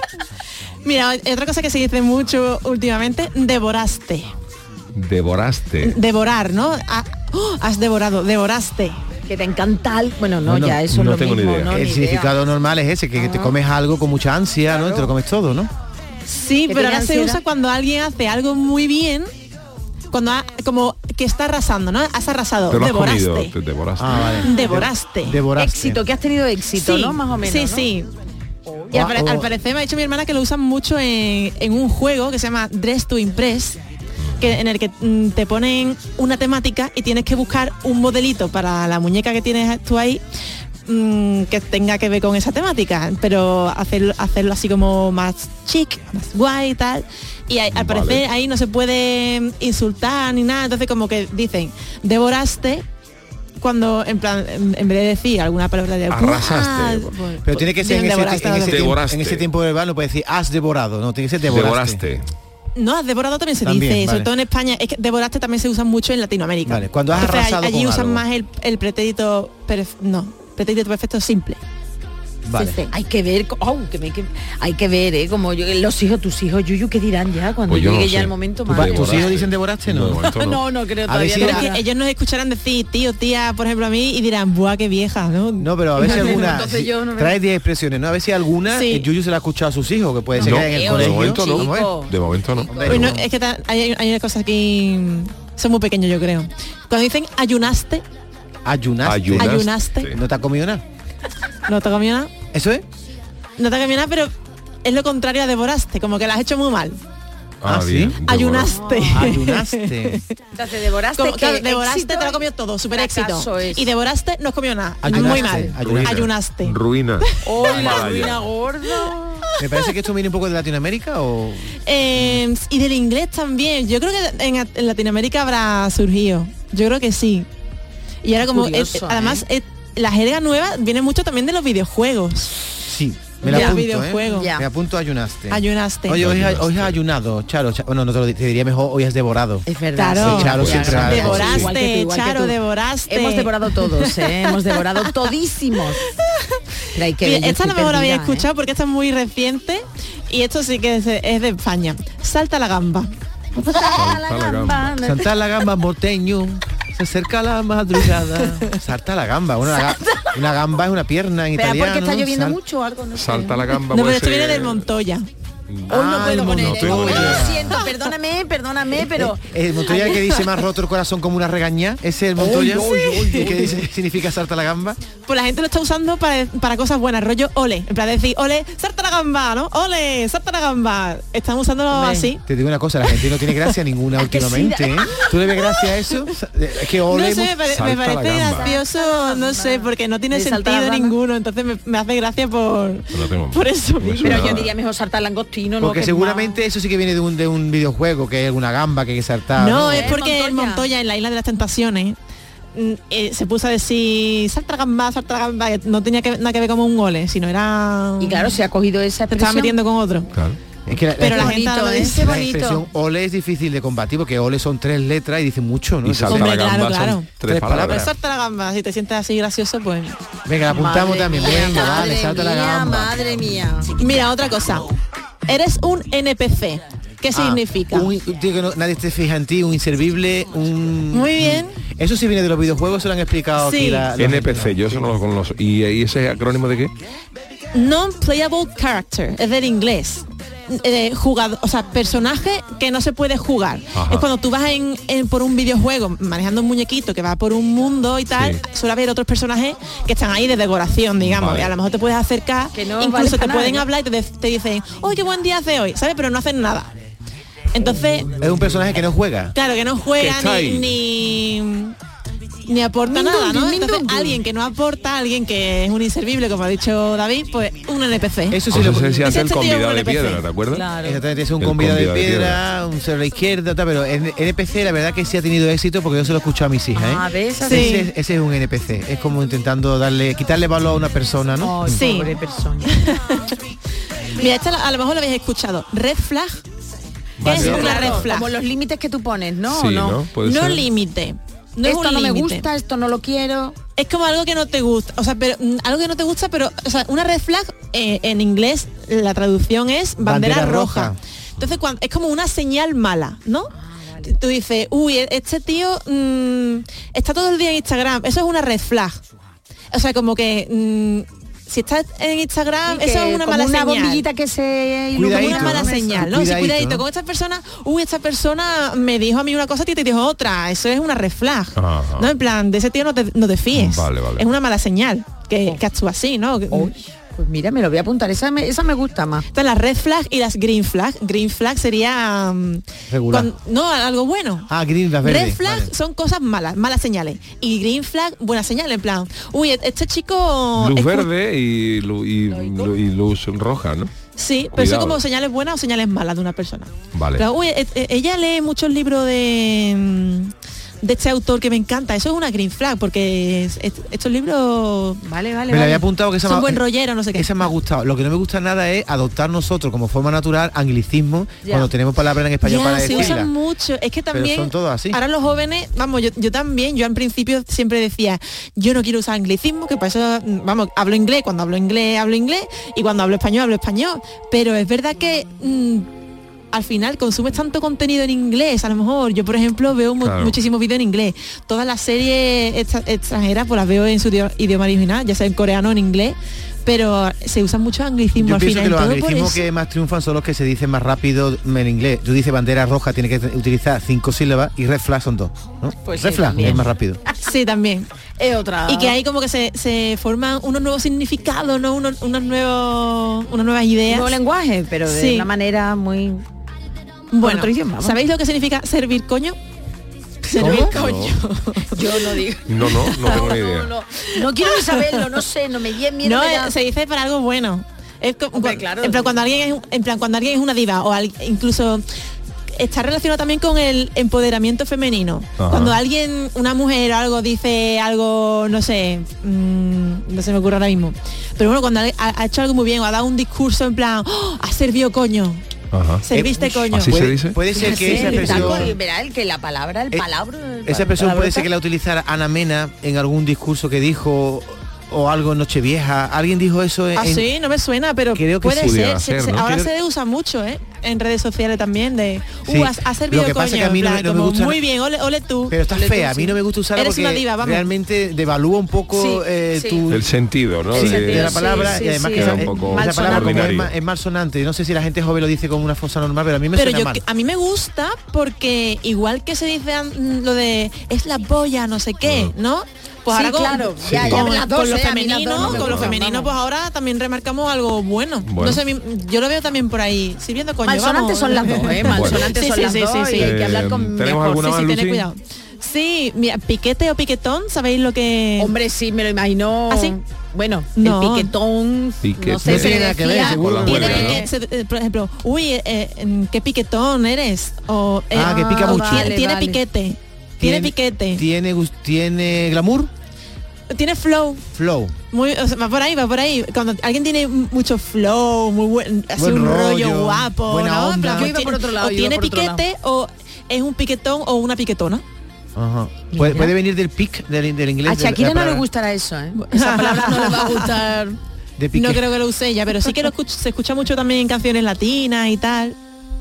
Mira, otra cosa que se dice mucho últimamente, devoraste. Devoraste. Devorar, ¿no? Ah, oh, has devorado, devoraste. Que te encanta el... Bueno, no, bueno, ya eso no es lo tengo mismo, ni idea. No, el ni significado idea. normal es ese, que, que te comes algo con mucha ansia, claro, ¿no? Y te lo comes todo, ¿no? Sí, pero ahora ansiedad? se usa cuando alguien hace algo muy bien, cuando ha, como que está arrasando, ¿no? Has arrasado, te lo devoraste. Has comido, te devoraste. Ah, vale. Devoraste. Devoraste. Éxito, que has tenido éxito, sí, ¿no? Más o menos, Sí, ¿no? sí. Y al, al parecer me ha dicho mi hermana que lo usan mucho en, en un juego que se llama Dress to Impress, que, en el que mm, te ponen una temática y tienes que buscar un modelito para la muñeca que tienes tú ahí mmm, que tenga que ver con esa temática, pero hacerlo, hacerlo así como más chic, más guay y tal. Y a, al vale. parecer ahí no se puede insultar ni nada, entonces como que dicen, devoraste, cuando en plan en, en vez de decir alguna palabra de arrasaste, pues, pero tiene que ser en ese, en, ese tiempo, en ese tiempo verbal, no puede decir has devorado, no, tiene que ser devoraste. Devoraste. No, has devorado también se también, dice, vale. Sobre todo en España, es que devoraste también se usa mucho en Latinoamérica. Vale, cuando has Entonces, arrasado allí con usan algo. más el, el pretérito perf, no, pretérito perfecto simple. Vale. Sí, sí. Hay que ver, oh, que me, que, hay que ver, ¿eh? Como yo, los hijos, tus hijos, Yuyu, ¿qué dirán ya cuando Pues yo llegue no ya sé. el momento? ¿Tu- Madre ¿Tus mía. hijos dicen devoraste? No, No, No, no creo A ver todavía. si no. la- Es que ellos nos escucharán decir tío, tía, por ejemplo, a mí y dirán, buah, qué vieja, ¿no? No, pero a ver si alguna... Entonces si- yo no me- trae diez expresiones, ¿no? A ver si alguna Sí. eh, Yuyu se la ha escuchado a sus hijos, que puede ser No, que en el de colegio. momento no. Vamos a ver. De momento no. Hombre, Uy, no, no. es que ta- hay, hay una cosa aquí, son muy pequeños, yo creo. Cuando dicen ayunaste, Ayunaste. Ayunaste. ayunaste, ¿No te has comido nada? no te comió nada, ¿Eso es? no te comió nada, pero es lo contrario a devoraste, como que la has hecho muy mal. Ah, ¿sí? bien, de Ayunaste. Ayunaste. Entonces, devoraste, Como, que claro, devoraste, éxito, te lo comió todo, súper éxito. fracaso es. Y devoraste, no has comido nada. Ayunaste, Muy mal. ayunaste. Ayunaste. Ruina. ¡Oh, la Vaya. ruina gorda! Me parece que esto viene un poco de Latinoamérica o... Eh, y del inglés también. Yo creo que en, en Latinoamérica habrá surgido. Yo creo que sí. Y ahora como... Curioso, eh, además, eh, la jerga nueva viene mucho también de los videojuegos. Sí, me la Ya. apunto, Videojuego. ¿eh? Ya. Me apunto ayunaste. Ayunaste. Oye, hoy, ha- hoy has ayunado, Charo. Cha- Bueno, no te, lo, di- te diría mejor, hoy has devorado. Es verdad. Claro. Sí, Charo siempre ha- Devoraste, Igual que tú, igual que Charo, tú. devoraste. Hemos devorado todos, ¿eh? Hemos devorado todísimos. Pero hay que Mira, ver, yo esta a lo estoy mejor la había perdida, ¿eh? escuchado porque esta es muy reciente y esto sí que es, es de España. Salta la gamba. Salta la gamba. Santa la gamba morteño, se acerca la madrugada. Salta la gamba. Una, ga- una gamba es una pierna en Pero italiano. porque está lloviendo Sal- mucho o algo, no sé. Salta la gamba. No, puede pero esto viene ser- del Montoya. Hoy no Ah, puedo el poner, ¿eh? Montoya. Lo siento, perdóname, perdóname, pero... Eh, el Montoya que dice más roto el corazón como una regaña. Ese es el Montoya. Uy, uy, uy, ¿Y qué dice, significa salta la gamba? Pues la gente lo está usando para, para cosas buenas, rollo ole. En plan de decir, ole, salta la gamba, ¿no? Ole, salta la gamba. Están usándolo Hombre. así. Te digo una cosa, la gente no tiene gracia ninguna que sí? últimamente, ¿eh? ¿Tú le ves gracia a eso? Es que ole... No sé, me, pare- me salta la parece gamba. gracioso, no sé, porque no tiene De saltar sentido la gamba. ninguno. Entonces me, me hace gracia por, No tengo- por eso no me mismo. suena Pero yo nada. diría mejor saltar langostino, ¿no? Porque Que es seguramente eso sí que viene de un, de un videojuego, que es alguna gamba que hay que saltar. No, ¿Eh, es porque el Montoya? Montoya en la Isla de las Tentaciones mm, eh, se puso a decir salta la gamba, salta la gamba, y no tenía que, nada que ver como un gole, sino era... más- Y claro, se ha cogido esa te estaba expresión. metiendo con otro. Claro. Es que la, Pero la Qué gente bonito, ahora ¿eh? dice, Qué la bonito. expresión ole es difícil de combatir porque ole son tres letras y dice mucho, ¿no? Y Entonces, salta Hombre, la claro, gamba claro. son Tres tres Pero palabras. palabras. salta la gamba, si te sientes así gracioso, pues... venga, la apuntamos Madre también. mía, Venga, madre vale, salta la mía, gamba. Madre mía. Mira, otra cosa. Eres un N P C. ¿Qué Ah, significa? un- tío, que no- nadie te fija en ti, un inservible, un... Muy bien. Eso sí viene de los videojuegos, se lo han explicado Sí. aquí la, los N P C, gente, ¿no? yo eso no lo conozco. ¿Y, y ese acrónimo de qué? Non-playable character, es del inglés. Eh, jugador, o sea, personaje que no se puede jugar. Ajá. Es cuando tú vas en, en- por un videojuego manejando un muñequito que va por un mundo y tal, Sí. suele haber otros personajes que están ahí de decoración, digamos, Vale. y a lo mejor te puedes acercar, Que no incluso vale te para pueden nada, ¿eh? hablar y te, te dicen, oh, qué buen día hace hoy, ¿sabes? Pero no hacen nada. Entonces, Es un personaje que no juega. claro, que no Que juega está ni, ahí. ni ni aporta Mindum, nada, ¿no? mindum. Entonces, alguien que no aporta, alguien que es un inservible, como ha dicho David, pues un N P C. Eso sí José lo se decía Ese el tío es un convidado de N P C. piedra, ¿te acuerdas? Claro. Exactamente, es un El convidado de convidado de piedra, un cero a la izquierda, tal, pero en N P C la verdad que sí ha tenido éxito porque yo se lo he escuchado a mis hijas, ¿eh? Ah, ¿ves? Sí. Ese, es- ese es un N P C, es como intentando darle, quitarle valor a una persona, ¿no? Ay, Sí. pobre persona. Mira, esta la- a lo mejor lo habéis escuchado. Red flag. ¿Qué Vale. es una Claro, red flag? como los límites que tú pones, ¿no? Sí, ¿O no? ¿no? Puede No ser. límite. No es esto un no me límite. gusta, esto no lo quiero. Es como algo que no te gusta, o sea, pero mm, algo que no te gusta, pero o sea, una red flag eh, en inglés la traducción es bandera, Bandera roja. roja. Entonces cuando, es como una señal mala, ¿no? Tú dices, uy, este tío mm, está todo el día en Instagram, eso es una red flag. O sea, como que mm, si estás en Instagram, Sí, eso que es una como mala una señal. bombillita que se ilumina. Cuidadito, Una mala ¿no? señal, ¿no? Sí, Cuidadito, cuidadito. ¿no? Con esta persona, uy, esta persona me dijo a mí una cosa y te dijo otra. Eso es una red flag. Ajá. ¿No? En plan, de ese tío no te, no te fíes. Vale, vale. Es una mala señal que, que actúa así, ¿no? Uy, pues mira, me lo voy a apuntar. Esa me, esa me gusta más. Están las red flag y las green flag. Green flag sería... um, Regular. cuan- no, algo bueno. Ah, green, las verdes. Red flag vale. son cosas malas, malas señales. Y green flag, buenas señales, en plan, uy, este chico... Luz escu- verde y, lu- y, lu- y luz roja, ¿no? Sí, pero son Cuidado. como señales buenas o señales malas de una persona. Vale. Pero, uy, e- e- ella lee muchos libros de, mm, de este autor que me encanta. Eso es una green flag, porque es- es- estos libros vale, vale, Me la había apuntado que esa son me- buen rollero, no sé qué. Esa me ha gustado. Lo que no me gusta nada es adoptar nosotros como forma natural anglicismo Ya. cuando tenemos palabras en español Ya, para se decirlas. usan mucho. Es que Pero también son todos así. ahora los jóvenes, vamos, yo, yo también, yo al principio siempre decía, yo no quiero usar anglicismo, que para eso, mm, vamos, hablo inglés, cuando hablo inglés, hablo inglés, y cuando hablo español, hablo español. Pero es verdad que mm, al final consumes tanto contenido en inglés, a lo mejor. Yo, por ejemplo, veo mu- Claro. muchísimos vídeos en inglés. Todas las series extra- extranjeras, pues las veo en su idio- idioma original, ya sea en coreano o en inglés, pero se usan muchos anglicismos Yo al pienso final. que los todo por anglicismos eso. que más triunfan son los que se dicen más rápido en inglés. Tú dices bandera roja, tiene que utilizar cinco sílabas y red flag son dos, ¿no? Pues sí, red flag también. es más rápido. Sí, también. Es otra. Y que hay como que se, se forman unos nuevos significados, ¿no? Unos, unos nuevos, unas nuevas ideas. Nuevo lenguaje, pero de Sí. una manera muy... Bueno, otro idioma, vamos. ¿sabéis lo que significa servir coño? Servir coño. Yo no digo. No, no, no tengo ni idea. No, no, no quiero ni saberlo, no sé, no me miedo. No, me da- eh, se dice para algo bueno. Es co- Hombre, cua- claro. en plan cuando alguien es, en plan cuando alguien es una diva o al- incluso está relacionado también con el empoderamiento femenino. Ajá. Cuando alguien, una mujer o algo dice algo, no sé, mm, no se me ocurre ahora mismo. Pero bueno, cuando ha, ha hecho algo muy bien o ha dado un discurso en plan, ¡oh! Ha servido coño. Ajá. Serviste coño. ¿Así se Puede- dice? Puede ser que Sí, esa tal expresión, cual, verá, el que la palabra, el Eh, palabra. esa expresión puede ser que la utilizara Ana Mena en algún discurso que dijo o algo en Nochevieja. Alguien dijo eso en, Ah, sí, no me suena, pero Creo que puede sí. ser. Pudiera Se- ser, se- ¿no? ahora Creo- se usa mucho, ¿eh? En redes sociales también de, uh, Sí. has, has servido Lo que pasa coño, es que a mí en no plan, me- no me como, gusta- muy bien, ole, ole tú. Pero está Ole tú, fea, a mí sí. no me gusta usarla Eres porque una diva, vamos. realmente devalúa un poco Sí, eh, sí. tu, El sentido, ¿no? sí, De- de la palabra sí, y además sí, que sí. esa, un poco esa palabra como es, ordinario. ma- es malsonante. No sé si la gente joven lo dice como una fosa normal, pero a mí me Pero suena yo, mal. que- a mí me gusta porque igual que se dice mm, lo de es la polla, no sé qué, ¿no? Pues Sí, ahora con, claro, ya, ya con, las dos, con lo eh, a mí las dos femenino, no me con lo gustan, femenino, vamos. pues ahora también remarcamos algo bueno. Bueno. No sé, mi- yo lo veo también por ahí, sirviendo coño. Malsonantes vamos. son las dos, ¿eh? Malsonantes Sí, son sí, las sí, dos sí, sí. y hay que hablar con... Eh, ¿tenemos mejor. alguna Sí, más, sí, tened Lucy? cuidado. Sí, mira, piquete o piquetón, ¿sabéis lo que...? Hombre, sí, me lo imagino... ¿Ah, sí? Bueno, No. el piquetón... Piquete. No sé, No se tiene le nada que ver, decía- seguro. Por la Tiene huelga, ¿no? pique- se- eh, por ejemplo, uy, eh, eh, qué piquetón eres. O, eh, Ah, que pica o mucho. Tiene, Vale, tiene vale. piquete. Tiene piquete. Tiene, gus- tiene glamour, Tiene flow. flow. Muy, o sea, va por ahí, va por ahí. Cuando alguien tiene mucho flow, muy buen, así Buen un rollo, rollo, guapo, buena ¿no? En onda. plan, Yo pues iba por tiene- otro lado, o yo tiene iba por otro piquete o es un piquetón o una piquetona. Ajá. Puede, puede venir del pic, del, del inglés. A de la Shakira no le palabra gustará eso, ¿eh? Esa palabra no le va a gustar. de pique. No creo que lo use ella, pero sí que lo escuch- se escucha mucho también en canciones latinas y tal.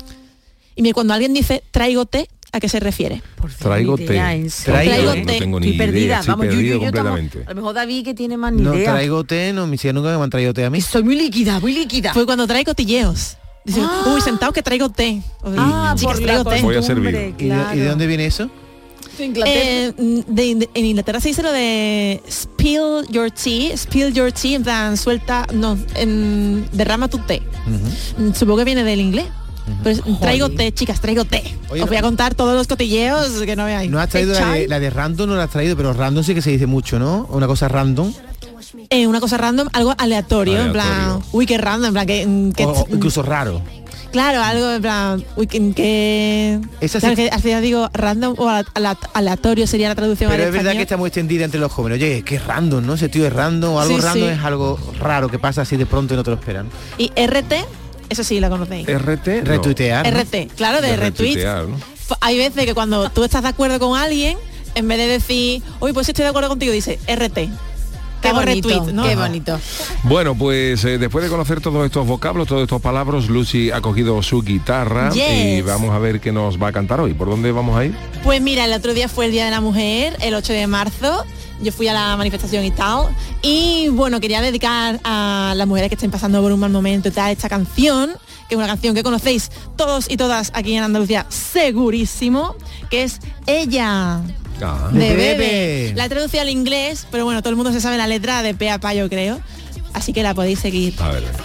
Y mira, cuando alguien dice traigo té, ¿a qué se refiere? Traigo Ni té. idea, en serio. Traigo No té. tengo ni Estoy idea, perdida. estoy Vamos, yo, perdido yo, yo estamos- completamente. a lo mejor David que tiene más ni No idea. traigo té, no, mis hijas nunca me han traído té a mí. Estoy muy líquida, muy líquida. Fue cuando trae cotilleos. Dice, Ah. uy, sentados que traigo té. O, Ah, chicas, por la traigo té. Voy a servir. costumbre, ¿Y, de, claro. y de dónde viene eso? De Inglaterra. Eh, de- de- en Inglaterra se dice lo de spill your tea, spill your tea, en plan suelta, no, en, derrama tu té. Mm, Supongo que viene del inglés. Pues traigo té, chicas, traigo té. Oye, Os voy a no- contar todos los cotilleos que no veáis. No has traído la de, la de random, no la has traído, pero random sí que se dice mucho, ¿no? Una cosa random. Eh, una cosa random, algo aleatorio, en plan, Aleatorio. uy, qué random, en plan, que, que- O, o incluso raro. claro, algo en plan, uy, que, que, Esa claro, sí- que al final digo random o ala- ala- aleatorio sería la traducción Pero al es verdad español. que está muy extendida entre los jóvenes. Oye, que es random, ¿no? Ese tío es random o algo Sí, random sí. es algo raro que pasa así de pronto y no te lo esperan. Y R T, eso sí la conocéis. R T. no. Retuitear. ¿no? R T, claro, de, De retweet. retuitear, ¿no? F- Hay veces que cuando tú estás de acuerdo con alguien, en vez de decir, uy, pues estoy de acuerdo contigo, dice R T. Qué Hago bonito, retweet, ¿no? qué bonito. Bueno, pues eh, después de conocer todos estos vocablos, todos estos palabras, Lucy ha cogido su guitarra y Yes. vamos a ver qué nos va a cantar hoy. ¿Por dónde vamos a ir? Pues mira, el otro día fue el Día de la Mujer, el ocho de marzo. Yo fui a la manifestación y tal. Y bueno, quería dedicar a las mujeres que estén pasando por un mal momento y tal esta canción, que es una canción que conocéis todos y todas aquí en Andalucía, segurísimo, que es Ella. Ah. De De Bebe. Bebe. La he traducido al inglés, pero bueno, todo el mundo se sabe la letra de pe a pa, yo creo. Así que la podéis seguir. A ver.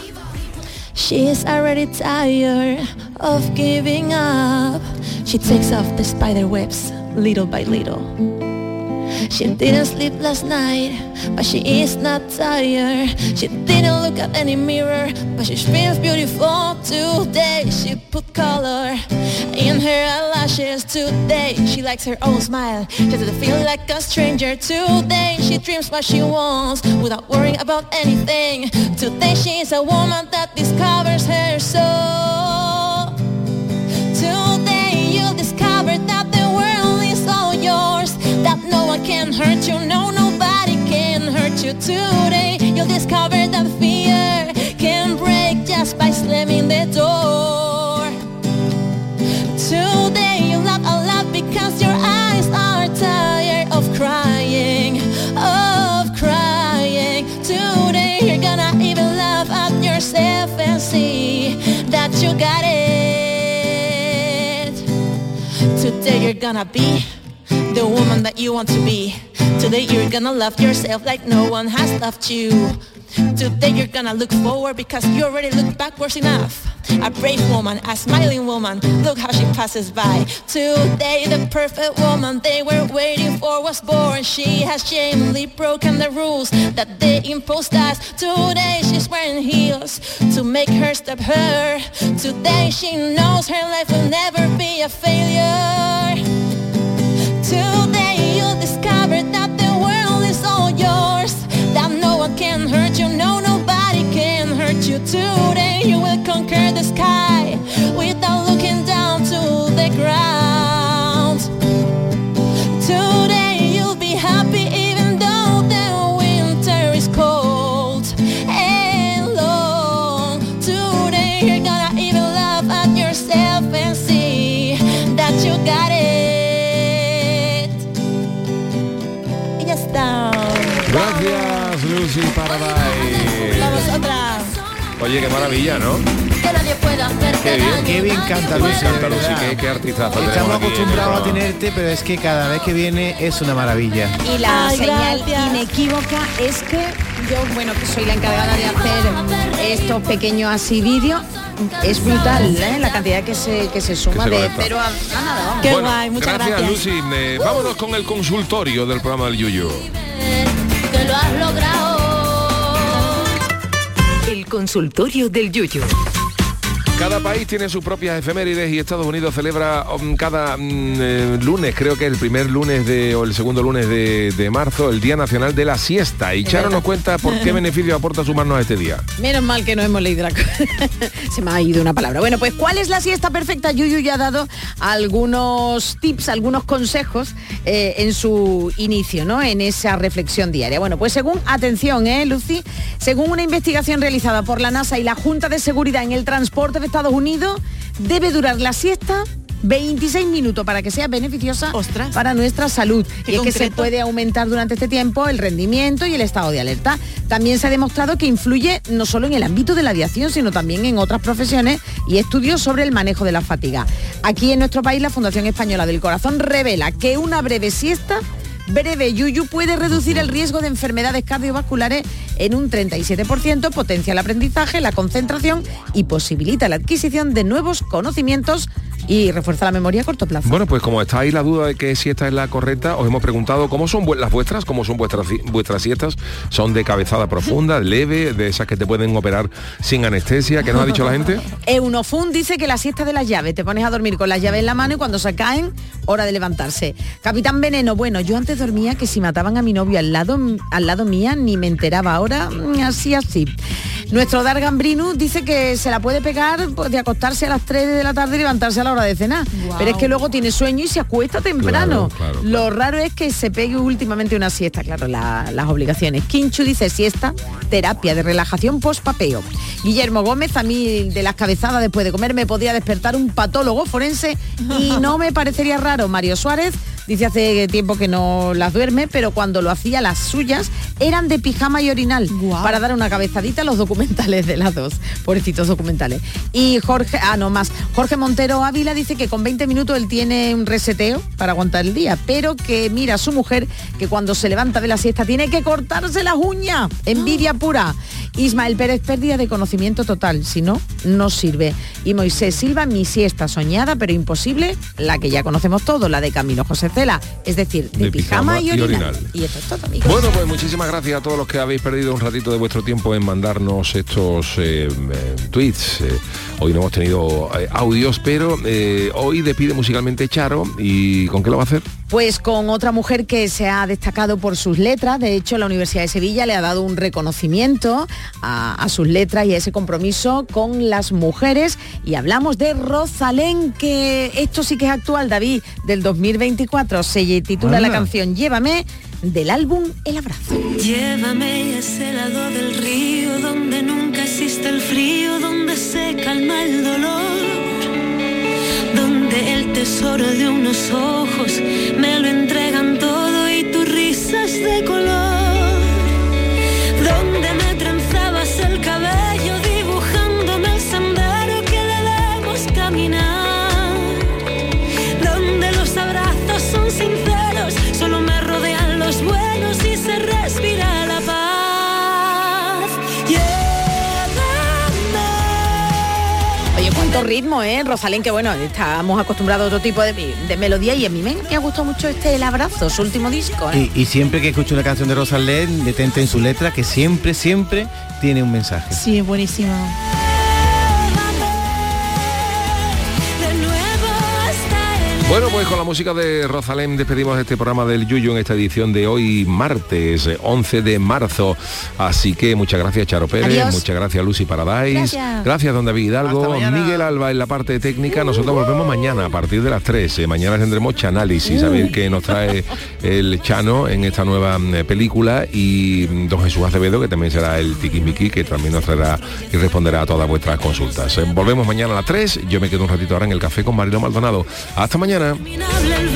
She's already tired of giving up. She takes off the spider webs little by little. She didn't sleep last night, but she is not tired. She didn't look at any mirror, but she feels beautiful today. She put color in her eyelashes today. She likes her own smile, she doesn't feel like a stranger today. She dreams what she wants without worrying about anything. Today she's a woman that discovers her soul. Today you'll discover that the world is all yours, that no one can hurt you, no, nobody can hurt you. Today you'll discover that fear can break just by slamming the door. Today you laugh a lot because your eyes are tired of crying, of crying. Today you're gonna even laugh at yourself and see that you got it. Today you're gonna be the woman that you want to be. Today you're gonna love yourself like no one has loved you. Today you're gonna look forward because you already looked backwards enough. A brave woman, a smiling woman, look how she passes by. Today the perfect woman they were waiting for was born. She has shamefully broken the rules that they imposed us. Today she's wearing heels to make her step her. Today she knows her life will never be a failure. Today you'll discover that the world is all yours, that no one can hurt you, no, nobody can hurt you. Today you will conquer the sky without looking down to the ground. Today you'll be happy even though the winter is cold and long. Today you're gonna even laugh at yourself and see that you got it. Y ya está. Gracias, Lucy Paradise. A vosotras. Oye, qué maravilla, ¿no? Que nadie pueda hacerte Qué bien, daño, Qué bien nadie canta Lucy, Me de encanta Lucy, verdad. qué, qué artistazo Estamos tenemos aquí en el acostumbrados a programa. tenerte, pero es que cada vez que viene es una maravilla. Y la Ay, señal gracias. inequívoca es que yo, bueno, que soy la encargada de hacer estos pequeños así vídeos, es brutal, ¿eh? La cantidad que se, que se suma Que se de conecta. cero a, a nada. vamos. Qué Bueno, guay, muchas gracias, gracias. Lucy. Eh, vámonos con el consultorio del programa del Yuyu. Que lo has logrado. El consultorio del Yuyu. Cada país tiene sus propias efemérides y Estados Unidos celebra um, cada mm, eh, lunes, creo que el primer lunes de, o el segundo lunes de, de marzo, el Día Nacional de la Siesta. Y Charo nos cuenta por qué beneficio aporta sumarnos a este día. Menos mal que no hemos leído la... Se me ha ido una palabra. Bueno, pues ¿cuál es la siesta perfecta? Yuyu ya ha dado algunos tips, algunos consejos eh, en su inicio, ¿no? En esa reflexión diaria. Bueno, pues según, atención, ¿eh, Lucy? Según una investigación realizada por la NASA y la Junta de Seguridad en el Transporte de Estados Unidos, debe durar la siesta veintiséis minutos para que sea beneficiosa Ostras. para nuestra salud. Qué Y es que se concreto. puede aumentar durante este tiempo el rendimiento y el estado de alerta. También se ha demostrado que influye no solo en el ámbito de la aviación, sino también en otras profesiones y estudios sobre el manejo de la fatiga. Aquí en nuestro país, la Fundación Española del Corazón revela que una breve siesta breve Yuyu puede reducir el riesgo de enfermedades cardiovasculares en un treinta y siete por ciento, potencia el aprendizaje, la concentración y posibilita la adquisición de nuevos conocimientos y refuerza la memoria a corto plazo. Bueno, pues como está ahí la duda de que si esta es la correcta, os hemos preguntado cómo son las vuestras, cómo son vuestras vuestras siestas. Son de cabezada profunda, leve, de esas que te pueden operar sin anestesia. ¿Qué nos ha dicho la gente? Eunofun dice que la siesta de las llaves, te pones a dormir con las llaves en la mano y cuando se caen, hora de levantarse. Capitán Veneno, bueno, yo antes dormía que si mataban a mi novio al lado, al lado mía ni me enteraba, ahora así así. Nuestro Dargan Brinus dice que se la puede pegar pues, de acostarse a las tres de la tarde y levantarse a la hora de cenar. Guau. Pero es que luego tiene sueño y se acuesta temprano. Claro, claro, Lo raro es que se pegue últimamente una siesta, claro, la- las obligaciones. Kinchu dice siesta, terapia de relajación post-papeo. Guillermo Gómez, a mí de las cabezadas después de comer me podía despertar un patólogo forense y no me parecería raro. Mario Suárez dice hace tiempo que no las duerme, pero cuando lo hacía las suyas eran de pijama y orinal para dar una cabezadita a los documentales de las dos, pobrecitos documentales. Y Jorge, ah no más, Jorge Montero Ávila dice que con veinte minutos él tiene un reseteo para aguantar el día, pero que mira a su mujer que cuando se levanta de la siesta tiene que cortarse las uñas, envidia pura. Ismael Pérez, pérdida de conocimiento total, si no, no sirve. Y Moisés Silva, mi siesta soñada pero imposible, la que ya conocemos todos, la de Camilo José tela, es decir, de, De pijama, pijama y y orinal. orinal. Y esto es todo, amigos. Bueno, pues muchísimas gracias a todos los que habéis perdido un ratito de vuestro tiempo en mandarnos estos eh, eh, tweets. Eh, hoy no hemos tenido eh, audios, pero eh, hoy despide musicalmente Charo. ¿Y con qué lo va a hacer? Pues con otra mujer que se ha destacado por sus letras. De hecho, la Universidad de Sevilla le ha dado un reconocimiento a, a sus letras y a ese compromiso con las mujeres. Y hablamos de Rosalén, que esto sí que es actual, David, del dos mil veinticuatro. Se titula Anda. la canción Llévame, del álbum El Abrazo. Llévame a ese lado del río donde nunca existe el frío, donde se calma el dolor, donde el tesoro de unos ojos me lo entregan todo y tu risa es de color, donde me trenzabas el cabello dibujándome el sendero que debemos caminar, donde los abrazos son sinceros, solo me rodean los buenos y se respira la paz. Oye, cuánto ritmo, ¿eh? Rosalén, que bueno, estamos acostumbrados a otro tipo de, de melodía y a mí me, me ha gustado mucho este El Abrazo, su último disco, ¿eh? Y, y siempre que escucho una canción de Rosalén, detente en su letra, que siempre, siempre tiene un mensaje. Sí, es buenísimo. Bueno, pues con la música de Rosalén despedimos este programa del Yuyu en esta edición de hoy, martes once de marzo. Así que muchas gracias, Charo Pérez. Adiós. Muchas gracias, Lucy Paradise. Gracias. Gracias, don David Hidalgo. Miguel Alba en la parte técnica. Nosotros volvemos mañana a partir de las tres. Eh, mañana tendremos Chanálisis, a ver qué nos trae el Chano en esta nueva eh, película. Y don Jesús Acevedo, que también será el Tiquismiqui, que también nos traerá y responderá a todas vuestras consultas. Eh, volvemos mañana a las tres. Yo me quedo un ratito ahora en el café con Marilo Maldonado. Hasta mañana. Interminable